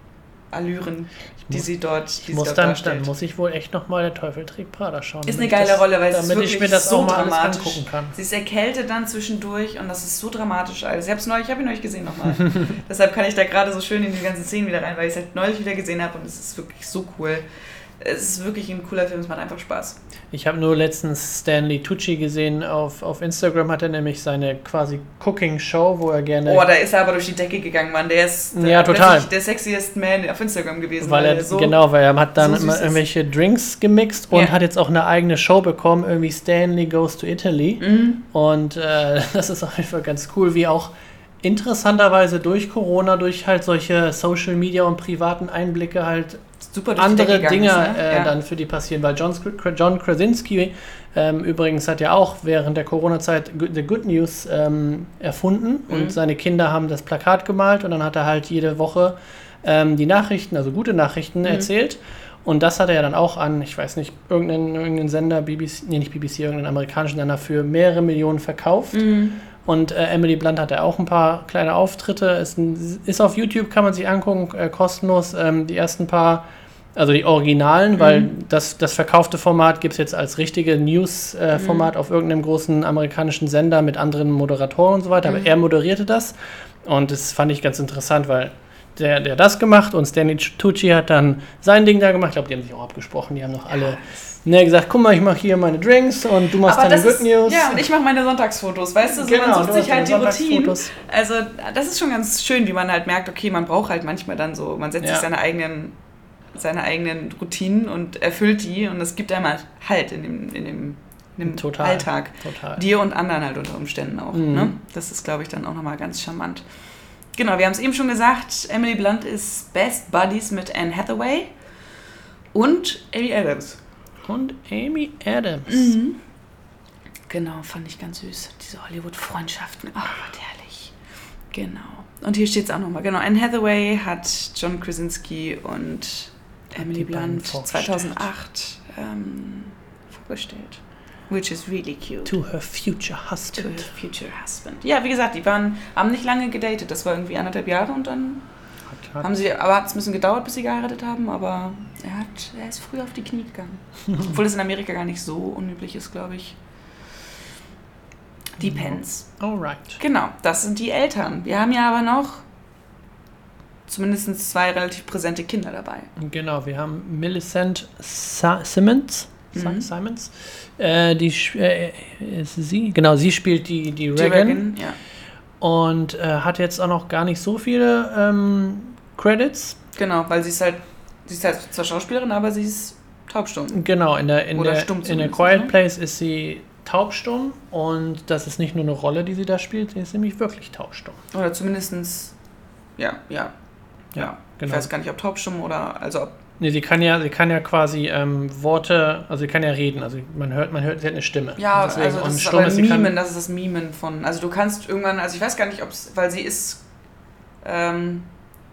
Allüren, die muss, sie dort die
muss
sie dort
dann,
darstellt.
Dann muss ich wohl echt nochmal Der Teufel trägt Prada schauen.
Ist eine geile das, Rolle, weil es ist wirklich
ich mir das
so
auch mal
dramatisch.
Alles angucken kann.
Sie ist erkältet dann zwischendurch und das ist so dramatisch. Also ich, hab's neu, ich habe ihn neulich gesehen nochmal. Deshalb kann ich da gerade so schön in die ganzen Szenen wieder rein, weil ich es halt neulich wieder gesehen habe und es ist wirklich so cool. Es ist wirklich ein cooler Film, es macht einfach Spaß.
Ich habe nur letztens Stanley Tucci gesehen, auf, auf Instagram hat er nämlich seine quasi Cooking-Show, wo er gerne...
Oh, da ist er aber durch die Decke gegangen, Mann. Der ist
ja, total.
der sexiest Man auf Instagram gewesen.
Weil, weil er, so genau, weil er hat dann so immer irgendwelche Drinks gemixt und ja. hat jetzt auch eine eigene Show bekommen, irgendwie Stanley Goes to Italy. Mhm. Und äh, das ist auf jeden Fall ganz cool, wie auch interessanterweise durch Corona, durch halt solche Social Media und privaten Einblicke halt super andere Dinge ist, ne? äh, ja. dann für die passieren, weil John, John Krasinski ähm, übrigens hat ja auch während der Corona-Zeit The Good News ähm, erfunden mhm. und seine Kinder haben das Plakat gemalt und dann hat er halt jede Woche ähm, die Nachrichten, also gute Nachrichten mhm. erzählt und das hat er ja dann auch an, ich weiß nicht, irgendeinen, irgendeinen Sender, B B C, nee nicht B B C, irgendeinen amerikanischen Sender für mehrere Millionen verkauft. Mhm. Und äh, Emily Blunt hatte auch ein paar kleine Auftritte. Ist, ein, ist auf YouTube, kann man sich angucken, äh, kostenlos. Ähm, die ersten paar, also die Originalen, mhm. weil das, das verkaufte Format gibt es jetzt als richtige News-Format äh, mhm. auf irgendeinem großen amerikanischen Sender mit anderen Moderatoren und so weiter. Mhm. Aber er moderierte das. Und das fand ich ganz interessant, weil der, der das gemacht und Stanley Tucci hat dann sein Ding da gemacht. Ich glaube, die haben sich auch abgesprochen. Die haben noch alle... Ne, gesagt, guck mal, ich mache hier meine Drinks und du machst
aber
deine Good News.
Ja, und ich mache meine Sonntagsfotos, weißt du, so
genau,
man sucht sich halt die Routinen.
Also
das ist schon ganz schön, wie man halt merkt, okay, man braucht halt manchmal dann so, man setzt
ja.
sich seine eigenen, seine eigenen Routinen und erfüllt die und das gibt einem halt in dem, in dem, in dem
total,
Alltag.
Total.
Dir und anderen halt unter Umständen auch. Mhm. Ne? Das ist, glaube ich, dann auch nochmal ganz charmant. Genau, wir haben es eben schon gesagt, Emily Blunt ist Best Buddies mit Anne Hathaway und Amy Adams.
Und Amy Adams.
Mhm. Genau, fand ich ganz süß. Diese Hollywood-Freundschaften. Ach, oh, was herrlich. Genau. Und hier steht es auch nochmal. Genau, Anne Hathaway hat John Krasinski und Emily Blunt zweitausendacht ähm, vorgestellt. Which is really cute.
To her future husband.
To her future husband. Ja, wie gesagt, die waren, haben nicht lange gedatet. Das war irgendwie anderthalb Jahre und dann... Hat. Haben sie, aber hat es ein bisschen gedauert, bis sie geheiratet haben, aber er, hat, er ist früh auf die Knie gegangen. Obwohl es in Amerika gar nicht so unüblich ist, glaube ich. Depends.
Alright.
Genau, das sind die Eltern. Wir haben ja aber noch zumindest zwei relativ präsente Kinder dabei.
Genau, wir haben Millicent Sa- Simmons. Mhm. Simons. Äh, die, äh, ist sie? Genau, sie spielt die, die Regan.
Die Regan, ja.
und äh, hat jetzt auch noch gar nicht so viele ähm, Credits.
Genau, weil sie ist halt, sie ist halt zwar Schauspielerin, aber sie ist taubstumm.
Genau, in der, in
Oder
der,
stumm
in der
zumindest,
Quiet
ne?
Place ist sie taubstumm und das ist nicht nur eine Rolle, die sie da spielt, sie ist nämlich wirklich taubstumm.
Oder zumindestens, ja, ja, ja.
Ja, genau.
Ich weiß gar nicht, ob taubstumm oder, also ob,
Nee, sie kann ja, sie kann ja quasi ähm, Worte, also sie kann ja reden, also man hört, man hört, sie hat eine Stimme.
ja,
Deswegen,
also das
und
ist
stumm
aber
ist, sie
Mimen,
kann,
das ist das Mimen von, also du kannst irgendwann, also ich weiß gar nicht, ob es, weil sie ist ähm,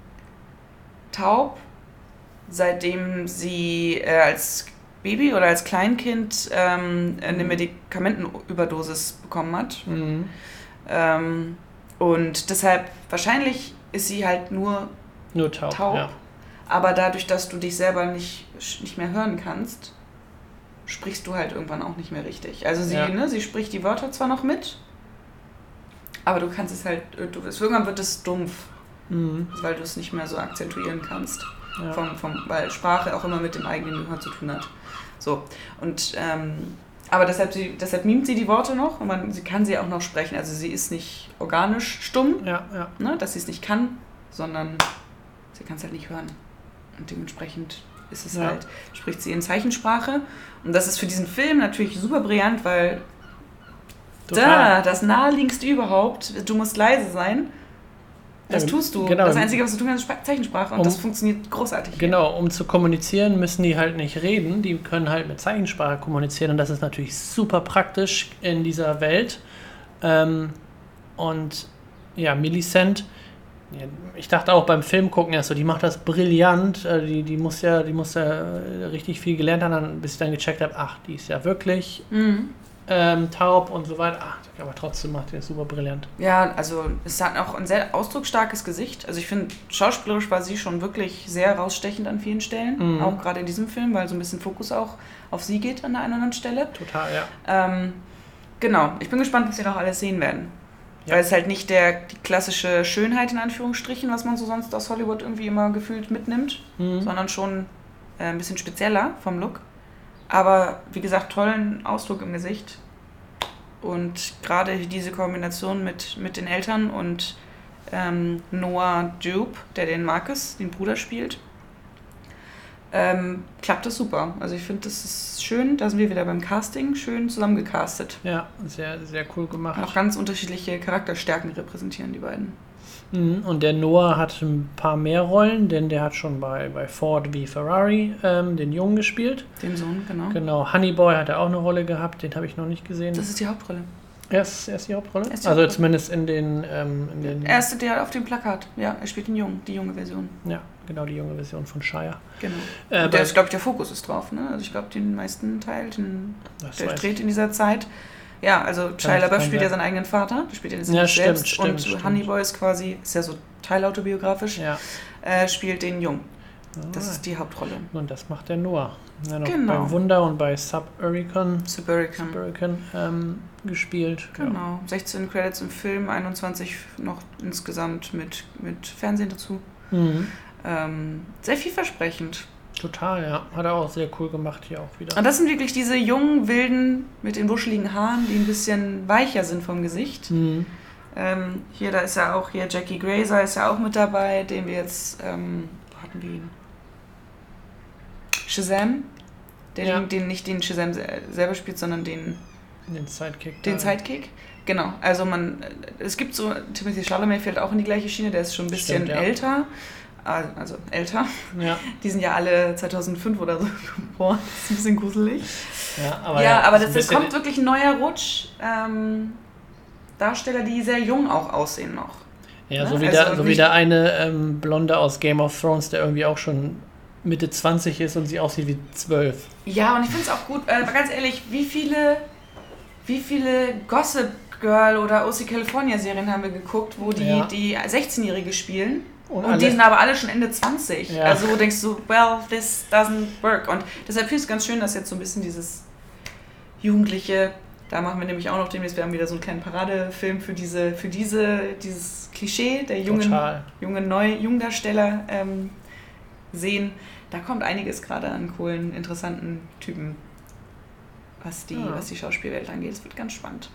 taub, seitdem sie äh, als Baby oder als Kleinkind ähm, eine Medikamentenüberdosis bekommen hat.
Mhm.
Ähm, und deshalb, wahrscheinlich ist sie halt nur
Nur taub,
taub,
ja.
aber dadurch, dass du dich selber nicht, nicht mehr hören kannst, sprichst du halt irgendwann auch nicht mehr richtig. Also sie,
Ja.
ne, sie spricht die Wörter zwar noch mit, aber du kannst es halt, du, irgendwann wird es dumpf,
Mhm.
weil du es nicht mehr so akzentuieren kannst.
Ja.
Vom, vom, weil Sprache auch immer mit dem eigenen Gehör zu tun hat. So, und ähm, aber deshalb, sie, deshalb mimt sie die Worte noch und man, sie kann sie auch noch sprechen. Also sie ist nicht organisch stumm,
Ja, ja.
ne, dass sie es nicht kann, sondern sie kann es halt nicht hören. Und dementsprechend ist es
Ja.
halt, spricht sie in Zeichensprache. Und das ist für diesen Film natürlich super brillant, weil da, das naheliegendste überhaupt, du musst leise sein. Das
Ja,
tust du.
genau.
Das Einzige, was du tun kannst, ist Zeichensprache. Und
Um-
das funktioniert großartig.
Genau, um zu kommunizieren, müssen die halt nicht reden, die können halt mit Zeichensprache kommunizieren und das ist natürlich super praktisch in dieser Welt. Ähm, und ja, Millicent, ja, ich dachte auch beim Film gucken erst so, die macht das brillant, äh, die, die muss ja, die muss ja äh, richtig viel gelernt haben, dann, bis ich dann gecheckt habe, ach, die ist ja wirklich
Mhm.
ähm, taub und so weiter. Ach, aber trotzdem macht die das super brillant.
Ja, also es hat auch ein sehr ausdrucksstarkes Gesicht. Also ich finde, schauspielerisch war sie schon wirklich sehr rausstechend an vielen Stellen.
Mhm.
Auch gerade in diesem Film, weil so ein bisschen Fokus auch auf sie geht an der einen oder anderen Stelle.
Total, ja.
Ähm, genau, ich bin gespannt, was wir noch alles sehen werden.
Ja.
Weil es halt nicht der, die klassische Schönheit in Anführungsstrichen, was man so sonst aus Hollywood irgendwie immer gefühlt mitnimmt,
Mhm.
sondern schon äh, ein bisschen spezieller vom Look. Aber wie gesagt, tollen Ausdruck im Gesicht. Und gerade diese Kombination mit, mit den Eltern und ähm, Noah Jupe, der den Marcus, den Bruder spielt, ähm, klappt das super. Also ich finde, das ist schön, da sind wir wieder beim Casting, schön zusammengecastet.
Ja, sehr, sehr cool gemacht.
Auch ganz unterschiedliche Charakterstärken repräsentieren die beiden.
Mhm, und der Noah hat ein paar mehr Rollen, denn der hat schon bei, bei Ford wie Ferrari ähm, den Jungen gespielt.
Den Sohn, genau.
Genau, Honeyboy hat er auch eine Rolle gehabt, den habe ich noch nicht gesehen.
Das ist die Hauptrolle.
Er ist, er ist die Hauptrolle?
Er ist die
also
Hauptrolle.
zumindest in den, ähm, in den...
Er ist der auf dem Plakat. Ja, er spielt den Jungen, die junge Version.
Ja, genau, die junge Version von Shire.
Genau.
Äh,
Und der
bei-
ist, glaube ich, der Fokus ist drauf, ne? Also ich glaube, den meisten Teil, den,
Das
der
weiß
dreht
ich.
in dieser Zeit. Ja, also Shia
Kann-
LaBeouf
kann
spielt ja
sein.
seinen eigenen Vater, der spielt ja sich
Ja, stimmt,
selbst.
stimmt,
und
stimmt.
Honeyboy ist quasi, ist ja so teilautobiografisch,
Ja.
äh, spielt den Jungen. Das
Alright.
ist die Hauptrolle.
Und das macht der Noah. Ja, noch
Genau.
bei Wunder und bei Suburicon,
Suburicon.
Suburicon ähm, gespielt. Ja.
Genau. sechzehn Credits im Film, einundzwanzig noch insgesamt mit, mit Fernsehen dazu.
Mhm.
Ähm, sehr vielversprechend.
Total, ja. Hat er auch sehr cool gemacht hier auch wieder.
Und das sind wirklich diese jungen, wilden, mit den wuscheligen Haaren, die ein bisschen weicher sind vom Gesicht.
Mhm.
Ähm, hier, da ist ja auch hier Jackie Grazer ist ja auch mit dabei, den wir jetzt, ähm, wo hatten wir ihn? Shazam, der
Ja.
den, den nicht den Shazam se- selber spielt, sondern den,
Den Sidekick.
den
da.
Sidekick. Genau, also man, es gibt so, Timothy Chalamet fällt auch in die gleiche Schiene, der ist schon ein bisschen
Stimmt, ja.
älter, Ah, also älter.
Ja,
Die sind ja alle zweitausendfünf oder so geboren, das ist ein bisschen gruselig.
ja, aber,
ja, aber
so
das,
ein
es
bisschen-
kommt wirklich ein neuer Rutsch. Ähm, Darsteller, die sehr jung auch aussehen noch.
Ja,
ne?
so wie,
Also
der, so wie
nicht-
der eine ähm, Blonde aus Game of Thrones, der irgendwie auch schon Mitte zwanzig ist und sie aussieht wie zwölf.
Ja, und ich finde es auch gut, äh, ganz ehrlich, wie viele, wie viele Gossip Girl oder O C California Serien haben wir geguckt, wo die,
Ja.
die sechzehn-Jährige spielen
Und,
und,
alle-
die sind aber alle schon Ende zwanzig.
Ja.
Also wo denkst du, well, this doesn't work. Und deshalb finde ich es ganz schön, dass jetzt so ein bisschen dieses Jugendliche, da machen wir nämlich auch noch demnächst, wir haben wieder so einen kleinen Paradefilm für diese, für diese, dieses Klischee der jungen,
Total.
jungen Neu Jungdarsteller ähm, sehen. Da kommt einiges gerade an coolen, interessanten Typen, was die,
Ja.
was die Schauspielwelt angeht. Es wird ganz spannend.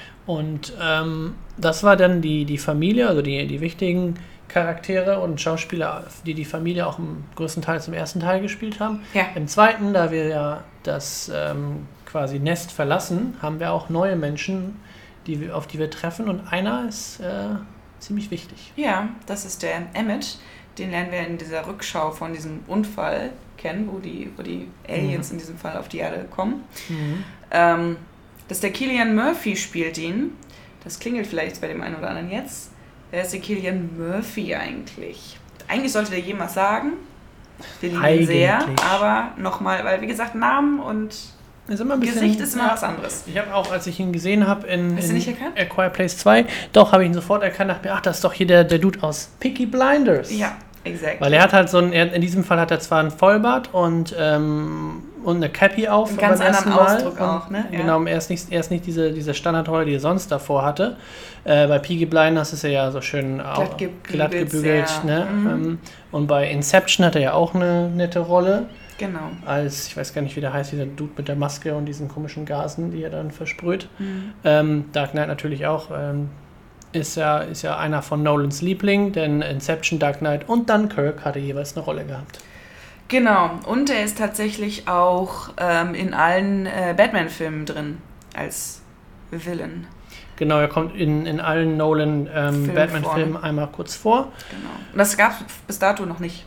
Und ähm, das war dann die, die Familie, also die, die wichtigen Charaktere und Schauspieler, die die Familie auch im größten Teil zum ersten Teil gespielt haben.
Ja.
Im zweiten, da wir ja das ähm, quasi Nest verlassen, haben wir auch neue Menschen, die wir, auf die wir treffen. Und einer ist äh, ziemlich wichtig.
Ja, das ist der Emmett. Den lernen wir in dieser Rückschau von diesem Unfall kennen, wo die, wo die Aliens mhm. in diesem Fall auf die Erde kommen. Mhm. Ähm, dass der Cillian Murphy spielt ihn. Das klingelt vielleicht bei dem einen oder anderen jetzt. Wer ist der Cillian Murphy eigentlich? Eigentlich sollte der jemand sagen. Wir lieben ihn sehr. Aber nochmal, weil wie gesagt, Namen und
ist immer ein bisschen,
Gesicht ist immer
ja,
was anderes.
Ich habe auch, als ich ihn gesehen habe in,
Hast
in
du nicht erkannt?
A Quiet Place zwei, doch, habe ich ihn sofort erkannt. Dachte mir, ach, das ist doch hier der, der Dude aus Peaky Blinders.
Ja, exakt.
Weil er hat halt so ein, er, in diesem Fall hat er zwar einen Vollbart und, ähm, und eine Cappy auf.
Einen ganz anderen
Mal.
Ausdruck
und,
auch, ne? Ja.
Genau, er ist nicht, er ist nicht diese, diese Standardrolle, die er sonst davor hatte. Äh, bei Peaky Blinders ist er ja so schön glatt gebügelt. Glatt gebügelt ne? mhm. ähm, und bei Inception hat er ja auch eine nette Rolle.
Genau.
Als, ich weiß gar nicht, wie der heißt, dieser Dude mit der Maske und diesen komischen Gasen, die er dann versprüht.
Mhm.
Ähm, Dark Knight natürlich auch. Ähm, ist, ja, ist ja einer von Nolans Liebling, denn Inception, Dark Knight und Dunkirk hatte jeweils eine Rolle gehabt.
Genau. Und er ist tatsächlich auch ähm, in allen äh, Batman-Filmen drin als Villain.
Genau, er kommt in, in allen Nolan ähm, Batman-Filmen einmal kurz vor.
Genau. Und das gab es bis dato noch nicht.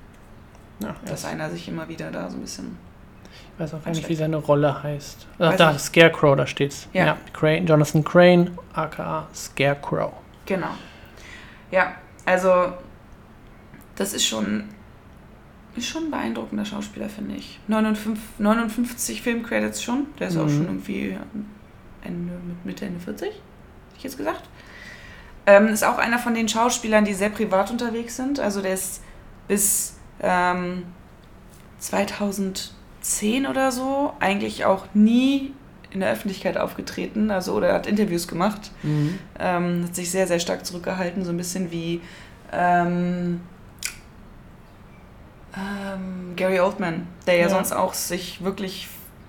Ja,
dass einer sich immer wieder da so ein bisschen...
Ich weiß auch gar nicht, wie seine Rolle heißt. Ach, da, Scarecrow, da steht's. Ja. ja Crane, Jonathan Crane, aka Scarecrow.
Genau. Ja, also das ist schon, ist schon ein beeindruckender Schauspieler, finde ich. neunundfünfzig, neunundfünfzig Filmcredits schon. Der ist mhm. auch schon irgendwie Ende, Mitte, Ende vierzig, hätte ich jetzt gesagt. Ähm, ist auch einer von den Schauspielern, die sehr privat unterwegs sind. Also der ist bis... Ähm, zweitausendzehn oder so eigentlich auch nie in der Öffentlichkeit aufgetreten, also oder hat Interviews gemacht, mhm. ähm, hat sich sehr, sehr stark zurückgehalten, so ein bisschen wie ähm, ähm, Gary Oldman, der ja, ja sonst auch sich wirklich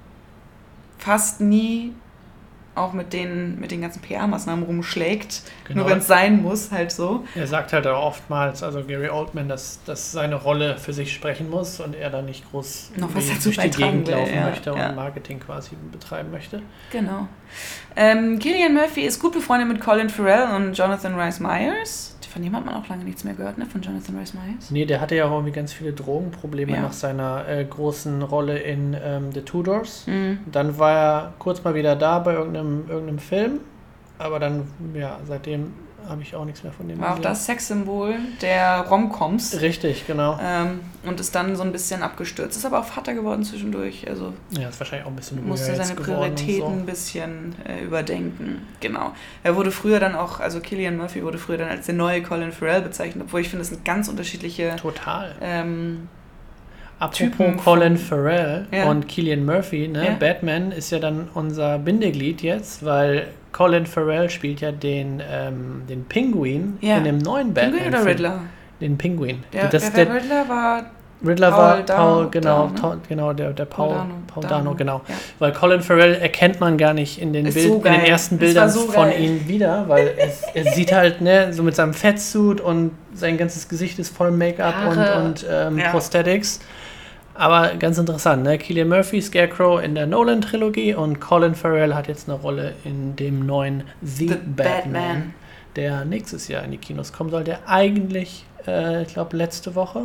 fast nie auch mit den, mit den ganzen P R-Maßnahmen rumschlägt, genau. Nur wenn es sein muss, halt so.
Er sagt halt auch oftmals, also Gary Oldman, dass, dass seine Rolle für sich sprechen muss und er da nicht groß
noch was dazu
durch die Gegend laufen
ja,
möchte
ja.
und Marketing quasi betreiben möchte.
Genau. Ähm, Cillian Murphy ist gut befreundet mit Colin Farrell und Jonathan Rhys Meyers. Von dem hat man auch lange nichts mehr gehört, ne? Von Jonathan Rhys Meyers.
Nee, der hatte ja auch irgendwie ganz viele Drogenprobleme
ja.
nach seiner äh, großen Rolle in ähm, The Tudors.
Mhm.
Dann war er kurz mal wieder da bei irgendeinem, irgendeinem Film, aber dann, ja, seitdem habe ich auch nichts mehr von dem
War gesehen. Auch das Sexsymbol der Romcoms.
Richtig, genau.
Ähm, und ist dann so ein bisschen abgestürzt. Ist aber auch Vater geworden zwischendurch. Also
ja, ist wahrscheinlich auch ein bisschen
musste seine Prioritäten so. ein bisschen äh, überdenken. Genau. Er wurde früher dann auch, also Cillian Murphy wurde früher dann als der neue Colin Farrell bezeichnet, obwohl ich finde, das sind ganz unterschiedliche...
Total.
Ähm,
Apropos
Typen
Colin
von,
Farrell
ja.
und Cillian Murphy, ne?
Ja.
Batman ist ja dann unser Bindeglied jetzt, weil Colin Farrell spielt ja den, ähm, den Pinguin
ja.
in dem neuen Batman.
Pinguin oder Riddler?
Den Pinguin.
Der,
das,
der,
der
Riddler war...
Riddler
Paul
war
Dano,
Paul, genau,
Dano, ne?
genau der, der Paul,
Paul Dano,
Paul
Dano,
Dano genau.
Ja.
Weil Colin Farrell erkennt man gar nicht in den,
Ist
Bild,
so
in den ersten Bildern
so
von
geil.
ihm wieder, weil es, er sieht halt, ne, so mit seinem Fettsuit und sein ganzes Gesicht ist voll Make-up und, und ähm,
ja.
Prosthetics. Aber ganz interessant, ne? Cillian Murphy, Scarecrow in der Nolan-Trilogie und Colin Farrell hat jetzt eine Rolle in dem neuen The,
The
Batman,
Batman,
der nächstes Jahr in die Kinos kommen soll, der eigentlich, äh, ich glaube, letzte Woche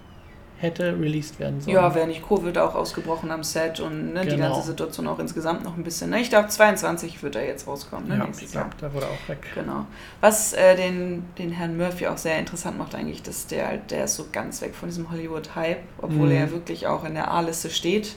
hätte released werden sollen.
Ja, wäre nicht Covid auch ausgebrochen am Set und ne,
genau.
die ganze Situation auch insgesamt noch ein bisschen. Ne? Ich glaube, zweiundzwanzig wird er jetzt rauskommen. Ne?
Ja, ich glaube, da wurde auch weg.
Genau. Was äh, den, den Herrn Murphy auch sehr interessant macht eigentlich, dass der halt, der ist so ganz weg von diesem Hollywood-Hype, obwohl mhm. er wirklich auch in der A-Liste steht.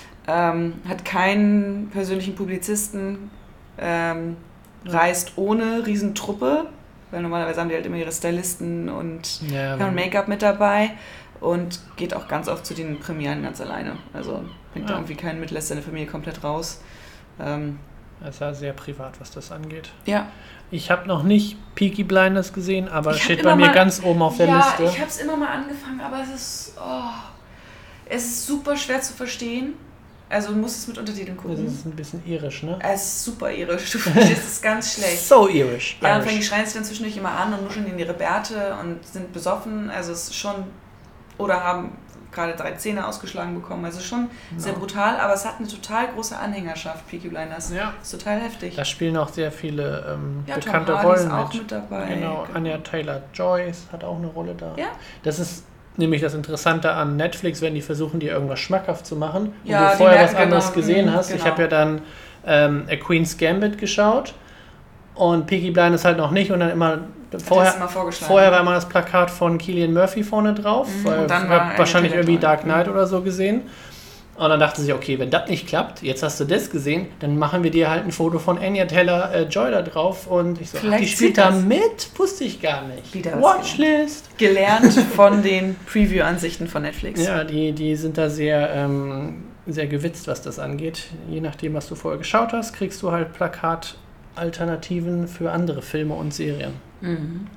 Ähm, hat keinen persönlichen Publizisten, ähm, reist ohne Riesentruppe, weil normalerweise haben die halt immer ihre Stylisten und
ja,
Make-up mit dabei. Und geht auch ganz oft zu den Premieren ganz alleine. Also bringt
ja.
da irgendwie keinen mit, lässt seine Familie komplett raus. Ähm,
das ist ja sehr privat, was das angeht.
Ja.
Ich habe noch nicht Peaky Blinders gesehen, aber es
ich
steht bei mir
mal,
ganz oben auf der
ja,
Liste.
Ja, ich habe es immer mal angefangen, aber es ist, oh, es ist super schwer zu verstehen. Also du musst es mit Untertiteln gucken.
Das ist ein bisschen irisch, ne?
Es ist super irisch. Du verstehst es ganz schlecht.
So irisch.
Ja, und fangen die schreien sich dann zwischendurch immer an und nuscheln in ihre Bärte und sind besoffen. Also es ist schon... Oder haben gerade drei Zähne ausgeschlagen bekommen. Also schon no. sehr brutal, aber es hat eine total große Anhängerschaft, Peaky Blinders. Ja. Das ist total heftig.
Da spielen auch sehr viele ähm,
ja,
bekannte
Tom
Rollen
ist auch
mit.
mit dabei.
Genau,
genau.
Anya Taylor-Joy hat auch eine Rolle da.
Ja.
Das ist nämlich das Interessante an Netflix, wenn die versuchen, dir irgendwas schmackhaft zu machen und
ja,
du vorher
merken,
was anderes
genau,
gesehen hast.
genau.
Ich habe ja dann ähm, A Queen's Gambit geschaut und Peaky Blinders halt noch nicht und dann immer vorher, vorher war immer das Plakat von Cillian Murphy vorne drauf, mhm, weil ich habe wahrscheinlich irgendwie Dark Knight oder so gesehen. Und dann dachte sie, okay, wenn das nicht klappt, jetzt hast du das gesehen, dann machen wir dir halt ein Foto von Anya Taylor-Joy da drauf. Und ich so, ach, die spielt da mit? Wusste ich gar nicht.
Wieder
Watchlist.
Gelernt von den Preview-Ansichten von Netflix.
Ja, die, die sind da sehr, ähm, sehr gewitzt, was das angeht. Je nachdem, was du vorher geschaut hast, kriegst du halt Plakatalternativen für andere Filme und Serien.
Mhm.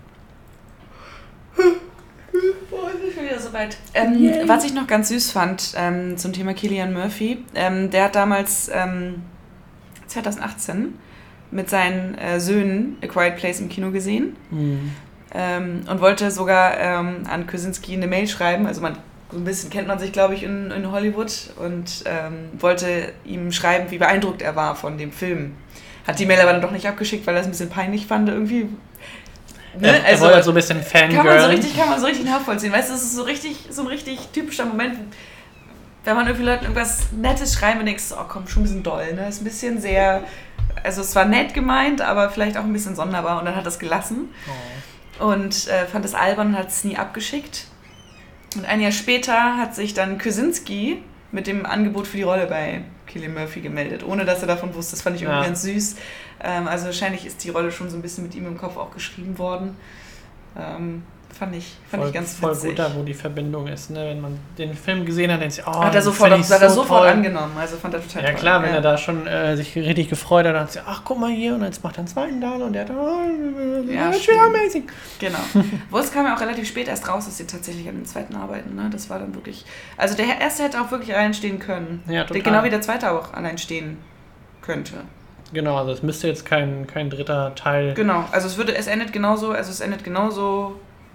Boah, ist schon wieder soweit. Ähm, was ich noch ganz süß fand ähm, zum Thema Cillian Murphy, ähm, der hat damals ähm, zwanzig achtzehn mit seinen äh, Söhnen A Quiet Place im Kino gesehen mhm. ähm, und wollte sogar ähm, an Krasinski eine Mail schreiben. Also man so ein bisschen kennt man sich, glaube ich, in, in Hollywood und ähm, wollte ihm schreiben, wie beeindruckt er war von dem Film. Hat die Mail aber dann doch nicht abgeschickt, weil er es ein bisschen peinlich fand irgendwie.
Ne? Ja, also er wollte so ein bisschen Fangirl.
Kann man so richtig, kann man so richtig nachvollziehen. Weißt du, das ist so richtig, so ein richtig typischer Moment, wenn man irgendwie Leuten irgendwas Nettes schreiben und denkst, oh komm, schon ein bisschen doll, ne? Ist ein bisschen sehr, also es war nett gemeint, aber vielleicht auch ein bisschen sonderbar und dann hat er es gelassen. Oh. Und äh, fand es albern und hat es nie abgeschickt. Und ein Jahr später hat sich dann Krasinski mit dem Angebot für die Rolle bei Cillian Murphy gemeldet, ohne dass er davon wusste. Das fand ich irgendwie ja. ganz süß. Ähm, also wahrscheinlich ist die Rolle schon so ein bisschen mit ihm im Kopf auch geschrieben worden. Ähm, fand ich, fand
voll,
ich ganz
voll
witzig.
Voll gut da, wo die Verbindung ist. Ne? Wenn man den Film gesehen hat, denkt sich, oh,
hat er sofort, auch, so hat er sofort angenommen. Also fand er total
ja,
toll.
Klar, wenn ja. er da schon äh, sich richtig gefreut hat, dann hat er ach, guck mal hier, und jetzt macht er einen zweiten Teil und der hat, oh,
ja,
das wäre amazing.
Genau. Wo es kam ja auch relativ spät erst raus, dass sie tatsächlich an dem zweiten arbeiten. Ne? Das war dann wirklich, also der erste hätte auch wirklich allein stehen können.
Ja, total.
Genau wie der zweite auch allein stehen könnte.
Genau, also es müsste jetzt kein, kein dritter Teil...
Genau, also es würde, es endet genauso, also es endet genauso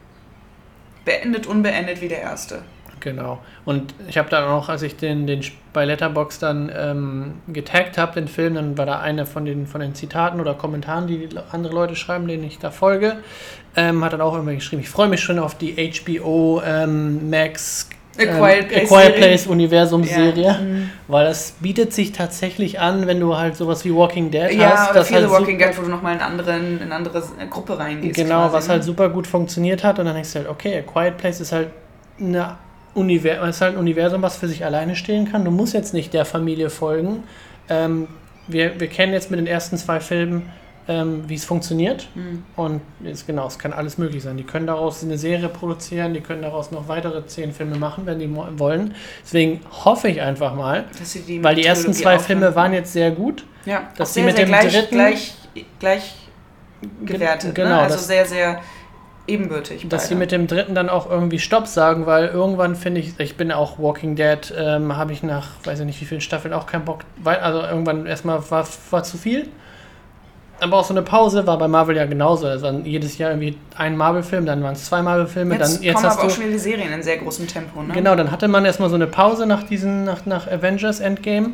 beendet, unbeendet wie der erste.
Genau. Und ich habe dann auch, als ich den, den bei Letterboxd dann ähm, getaggt habe, den Film, dann war da eine von den, von den Zitaten oder Kommentaren, die andere Leute schreiben, denen ich da folge, ähm, hat dann auch immer geschrieben, ich freue mich schon auf die H B O ähm, Max
A Quiet Place,
A Quiet Place Universum-Serie,
ja. mhm.
weil das bietet sich tatsächlich an, wenn du halt sowas wie Walking Dead
ja,
hast.
Ja, oder Fear
halt
the Walking Dead, wo du nochmal in, anderen, in eine andere Gruppe reingehst.
Genau,
quasi,
was
ne?
halt super gut funktioniert hat und dann denkst du halt, okay, A Quiet Place ist halt, eine Univers- ist halt ein Universum, was für sich alleine stehen kann. Du musst jetzt nicht der Familie folgen. Ähm, wir, wir kennen jetzt mit den ersten zwei Filmen, Ähm, wie es funktioniert. Mhm. Und jetzt, genau, es kann alles möglich sein. Die können daraus eine Serie produzieren, die können daraus noch weitere zehn Filme machen, wenn die mo- wollen. Deswegen hoffe ich einfach mal,
dass sie die
weil die ersten zwei Filme waren jetzt sehr gut,
ja,
dass
sie
mit
sehr
dem
gleich,
dritten
gleich, gleich gewertet.
Genau,
ne? Also
das,
sehr, sehr ebenbürtig.
Dass
beide.
sie mit dem dritten dann auch irgendwie Stopp sagen, weil irgendwann finde ich, ich bin auch Walking Dead, ähm, habe ich nach, weiß ich nicht wie vielen Staffeln auch keinen Bock, weil, also irgendwann erstmal war, war zu viel. Aber auch so eine Pause war bei Marvel ja genauso. Also dann jedes Jahr irgendwie ein Marvel-Film, dann waren es zwei Marvel-Filme.
Jetzt
dann, jetzt
kommen
hast
aber
du,
auch schon wieder die Serien in sehr großem Tempo. Ne?
Genau, dann hatte man erstmal so eine Pause nach diesen, nach, nach Avengers Endgame.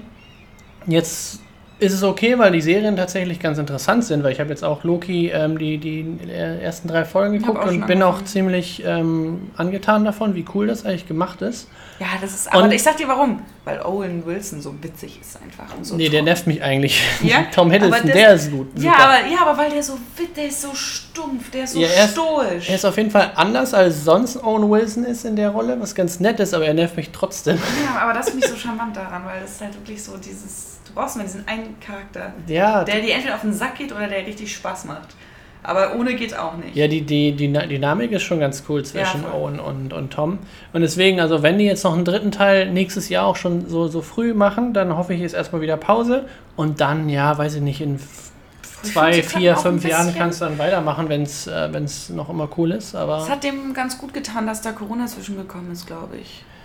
Jetzt ist es okay, weil die Serien tatsächlich ganz interessant sind, weil ich habe jetzt auch Loki ähm, die, die ersten drei Folgen geguckt und bin angefangen. auch ziemlich ähm, angetan davon, wie cool das eigentlich gemacht ist.
Ja, das ist, aber und ich sag dir warum, weil Owen Wilson so witzig ist einfach und so.
Nee,
toll.
Der nervt mich eigentlich.
Ja?
Tom Hiddleston,
das,
der ist gut.
Ja aber, ja, aber weil der so wit, der ist so stumpf, der ist so
ja, er ist,
stoisch.
Er ist auf jeden Fall anders, als sonst Owen Wilson ist in der Rolle, was ganz nett ist, aber er nervt mich trotzdem.
Ja, aber das finde ich so charmant daran, weil das ist halt wirklich so dieses, du brauchst immer diesen einen Charakter,
ja,
der dir entweder auf den Sack geht oder der richtig Spaß macht. Aber ohne geht auch nicht.
Ja, die, die, die Dynamik ist schon ganz cool zwischen ja, Owen und, und Tom. Und deswegen, also wenn die jetzt noch einen dritten Teil nächstes Jahr auch schon so, so früh machen, dann hoffe ich jetzt erstmal wieder Pause. Und dann, ja, weiß ich nicht, in zwei, vier, fünf Jahren kannst du dann weitermachen, wenn es äh, noch immer cool ist. Aber
es hat dem ganz gut getan, dass da Corona zwischengekommen ist, glaube ich.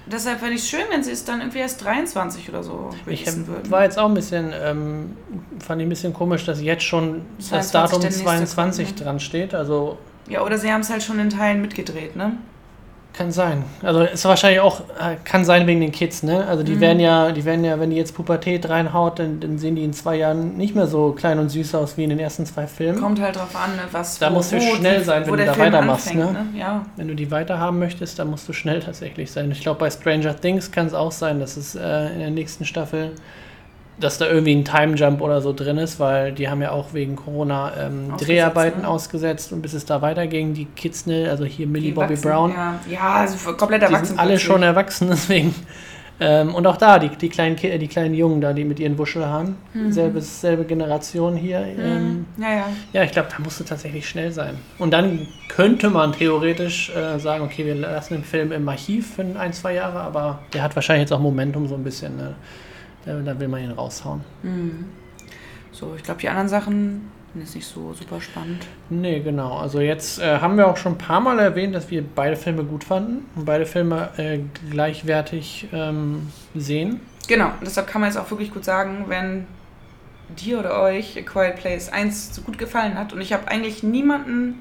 deshalb fände ich es schön, wenn sie es dann irgendwie erst dreiundzwanzig oder so
Ich
releasen würden.
war jetzt auch ein bisschen, ähm, fand ich ein bisschen komisch, dass jetzt schon das
zweiundzwanzig
Datum
der nächste
zweiundzwanzig
kommt, ne?
dran steht. Also
Ja, oder sie haben es halt schon in Teilen mitgedreht, ne?
kann sein. Also ist wahrscheinlich auch, äh, kann sein wegen den Kids, ne? Also die
Mhm.
werden ja, die werden ja, wenn die jetzt Pubertät reinhaut, dann, dann sehen die in zwei Jahren nicht mehr so klein und süß aus wie in den ersten zwei Filmen.
Kommt halt drauf an, ne, was
Da musst du schnell sein, wenn
wo
du
der
da
Film
weitermachst,
anfängt,
ne?
Ja.
Wenn du die weiterhaben möchtest, dann musst du schnell tatsächlich sein. Ich glaube, bei Stranger Things kann es auch sein, dass es äh, in der nächsten Staffel, dass da irgendwie ein Time Jump oder so drin ist, weil die haben ja auch wegen Corona ähm,
Ausgesetzt,
Dreharbeiten
ne?
ausgesetzt und bis es da weiterging, die Kids, ne, also hier Millie
Die
Bobby
wachsen,
Brown,
Ja, ja also komplett
die
erwachsen.
sind alle
plötzlich.
schon erwachsen, deswegen. Ähm, und auch da, die, die, kleinen, Ki- die kleinen Jungen da, die mit ihren Wuschelhaaren,
Mhm.
selbe, selbe Generation hier. Ähm,
Mhm. Ja, ja.
ja, ich glaube, da musst du tatsächlich schnell sein. Und dann könnte man theoretisch äh, sagen, okay, wir lassen den Film im Archiv für ein, zwei Jahre, aber der hat wahrscheinlich jetzt auch Momentum so ein bisschen. Ne? Da, da will man ihn raushauen.
Mhm. So, ich glaube, die anderen Sachen sind jetzt nicht so super spannend.
Nee, genau. Also jetzt äh, haben wir auch schon ein paar Mal erwähnt, dass wir beide Filme gut fanden und beide Filme äh, gleichwertig ähm, sehen.
Genau, und deshalb kann man jetzt auch wirklich gut sagen, wenn dir oder euch A Quiet Place eins so gut gefallen hat und ich habe eigentlich niemanden,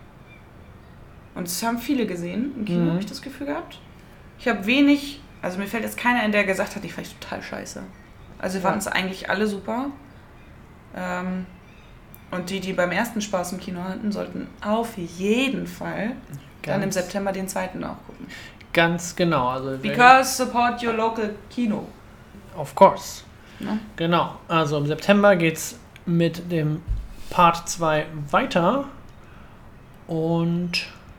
und es haben viele gesehen, im Kino
Mhm.
habe ich das Gefühl gehabt. Ich habe wenig, also mir fällt jetzt keiner ein, der gesagt hat, ich fand es total scheiße. Also wir
Ja.
fanden es eigentlich alle super. Ähm, und die, die beim ersten Spaß im Kino hatten, sollten auf jeden Fall dann im
Ganz-
September den zweiten auch gucken.
Ganz genau. Also
Because support your local Kino.
of course.
Ne?
Genau. Also im September geht's mit dem Part zwei weiter. Und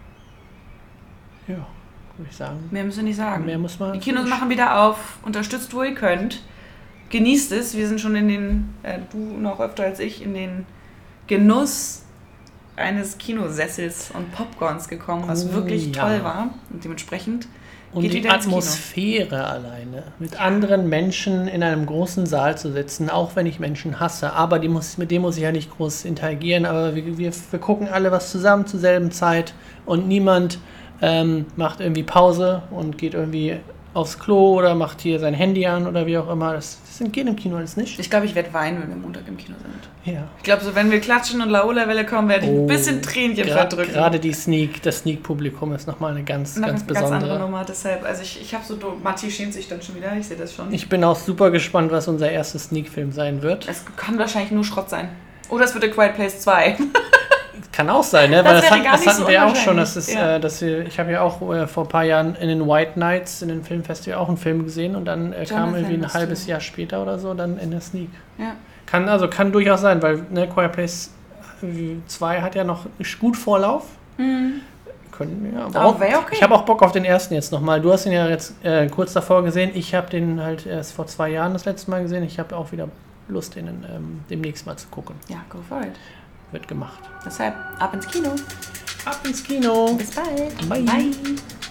ja, würde ich sagen.
Mehr müssen wir nicht sagen.
Mehr muss man.
Die Kinos machen wieder auf. Unterstützt, wo ihr könnt. Genießt es. Wir sind schon in den, äh, du noch öfter als ich, in den Genuss eines Kinosessels und Popcorns gekommen, was
Oh,
wirklich
ja.
toll war. Und dementsprechend
Und
geht
die
wieder ins Kino.
Atmosphäre alleine, mit anderen Menschen in einem großen Saal zu sitzen, auch wenn ich Menschen hasse, aber die muss, mit denen muss ich ja nicht groß interagieren, aber wir, wir, wir gucken alle was zusammen zur selben Zeit und niemand ähm, macht irgendwie Pause und geht irgendwie aufs Klo oder macht hier sein Handy an oder wie auch immer. Das, das geht im Kino alles nicht.
Ich glaube, ich werde weinen, wenn wir Montag im Kino sind.
Ja.
Ich glaube, so wenn wir klatschen und Laola-Welle kommen, werde ich
Oh,
ein bisschen Tränchen
gra-
verdrücken.
Gerade die Sneak, das Sneak-Publikum ist nochmal eine ganz,
Noch
ganz
eine ganz andere
besondere.
Nummer, deshalb, also ich, ich habe so, Matti schämt sich dann schon wieder, ich sehe das schon.
Ich bin auch super gespannt, was unser erster Sneak-Film sein wird.
Es kann wahrscheinlich nur Schrott sein. Oder es wird A Quiet Place zwei.
Kann auch sein, ne?
Das
Weil das,
wäre
hat,
gar
das
nicht
hatten
so
wir auch schon, dass,
unwahrscheinlich.
es,
Ja.
äh, dass wir, ich habe ja auch äh, vor ein paar Jahren in den White Nights, in den Filmfestival auch einen Film gesehen und dann äh, kam
Jonathan
irgendwie ein
hast
halbes
du.
Jahr später oder so dann in der Sneak.
Ja.
Kann also kann durchaus sein, weil ne, Quiet Place zwei hat ja noch gut Vorlauf.
Mhm.
Können wir, aber
Aber
auch,
wär okay.
Ich habe auch Bock auf den ersten jetzt nochmal. Du hast ihn ja jetzt äh, kurz davor gesehen. Ich habe den halt erst vor zwei Jahren das letzte Mal gesehen. Ich habe auch wieder Lust, den ähm, demnächst mal zu gucken.
Ja, go for it.
Wird gemacht.
Deshalb ab ins Kino.
Ab ins Kino.
Bis bald.
Bye.
Bye.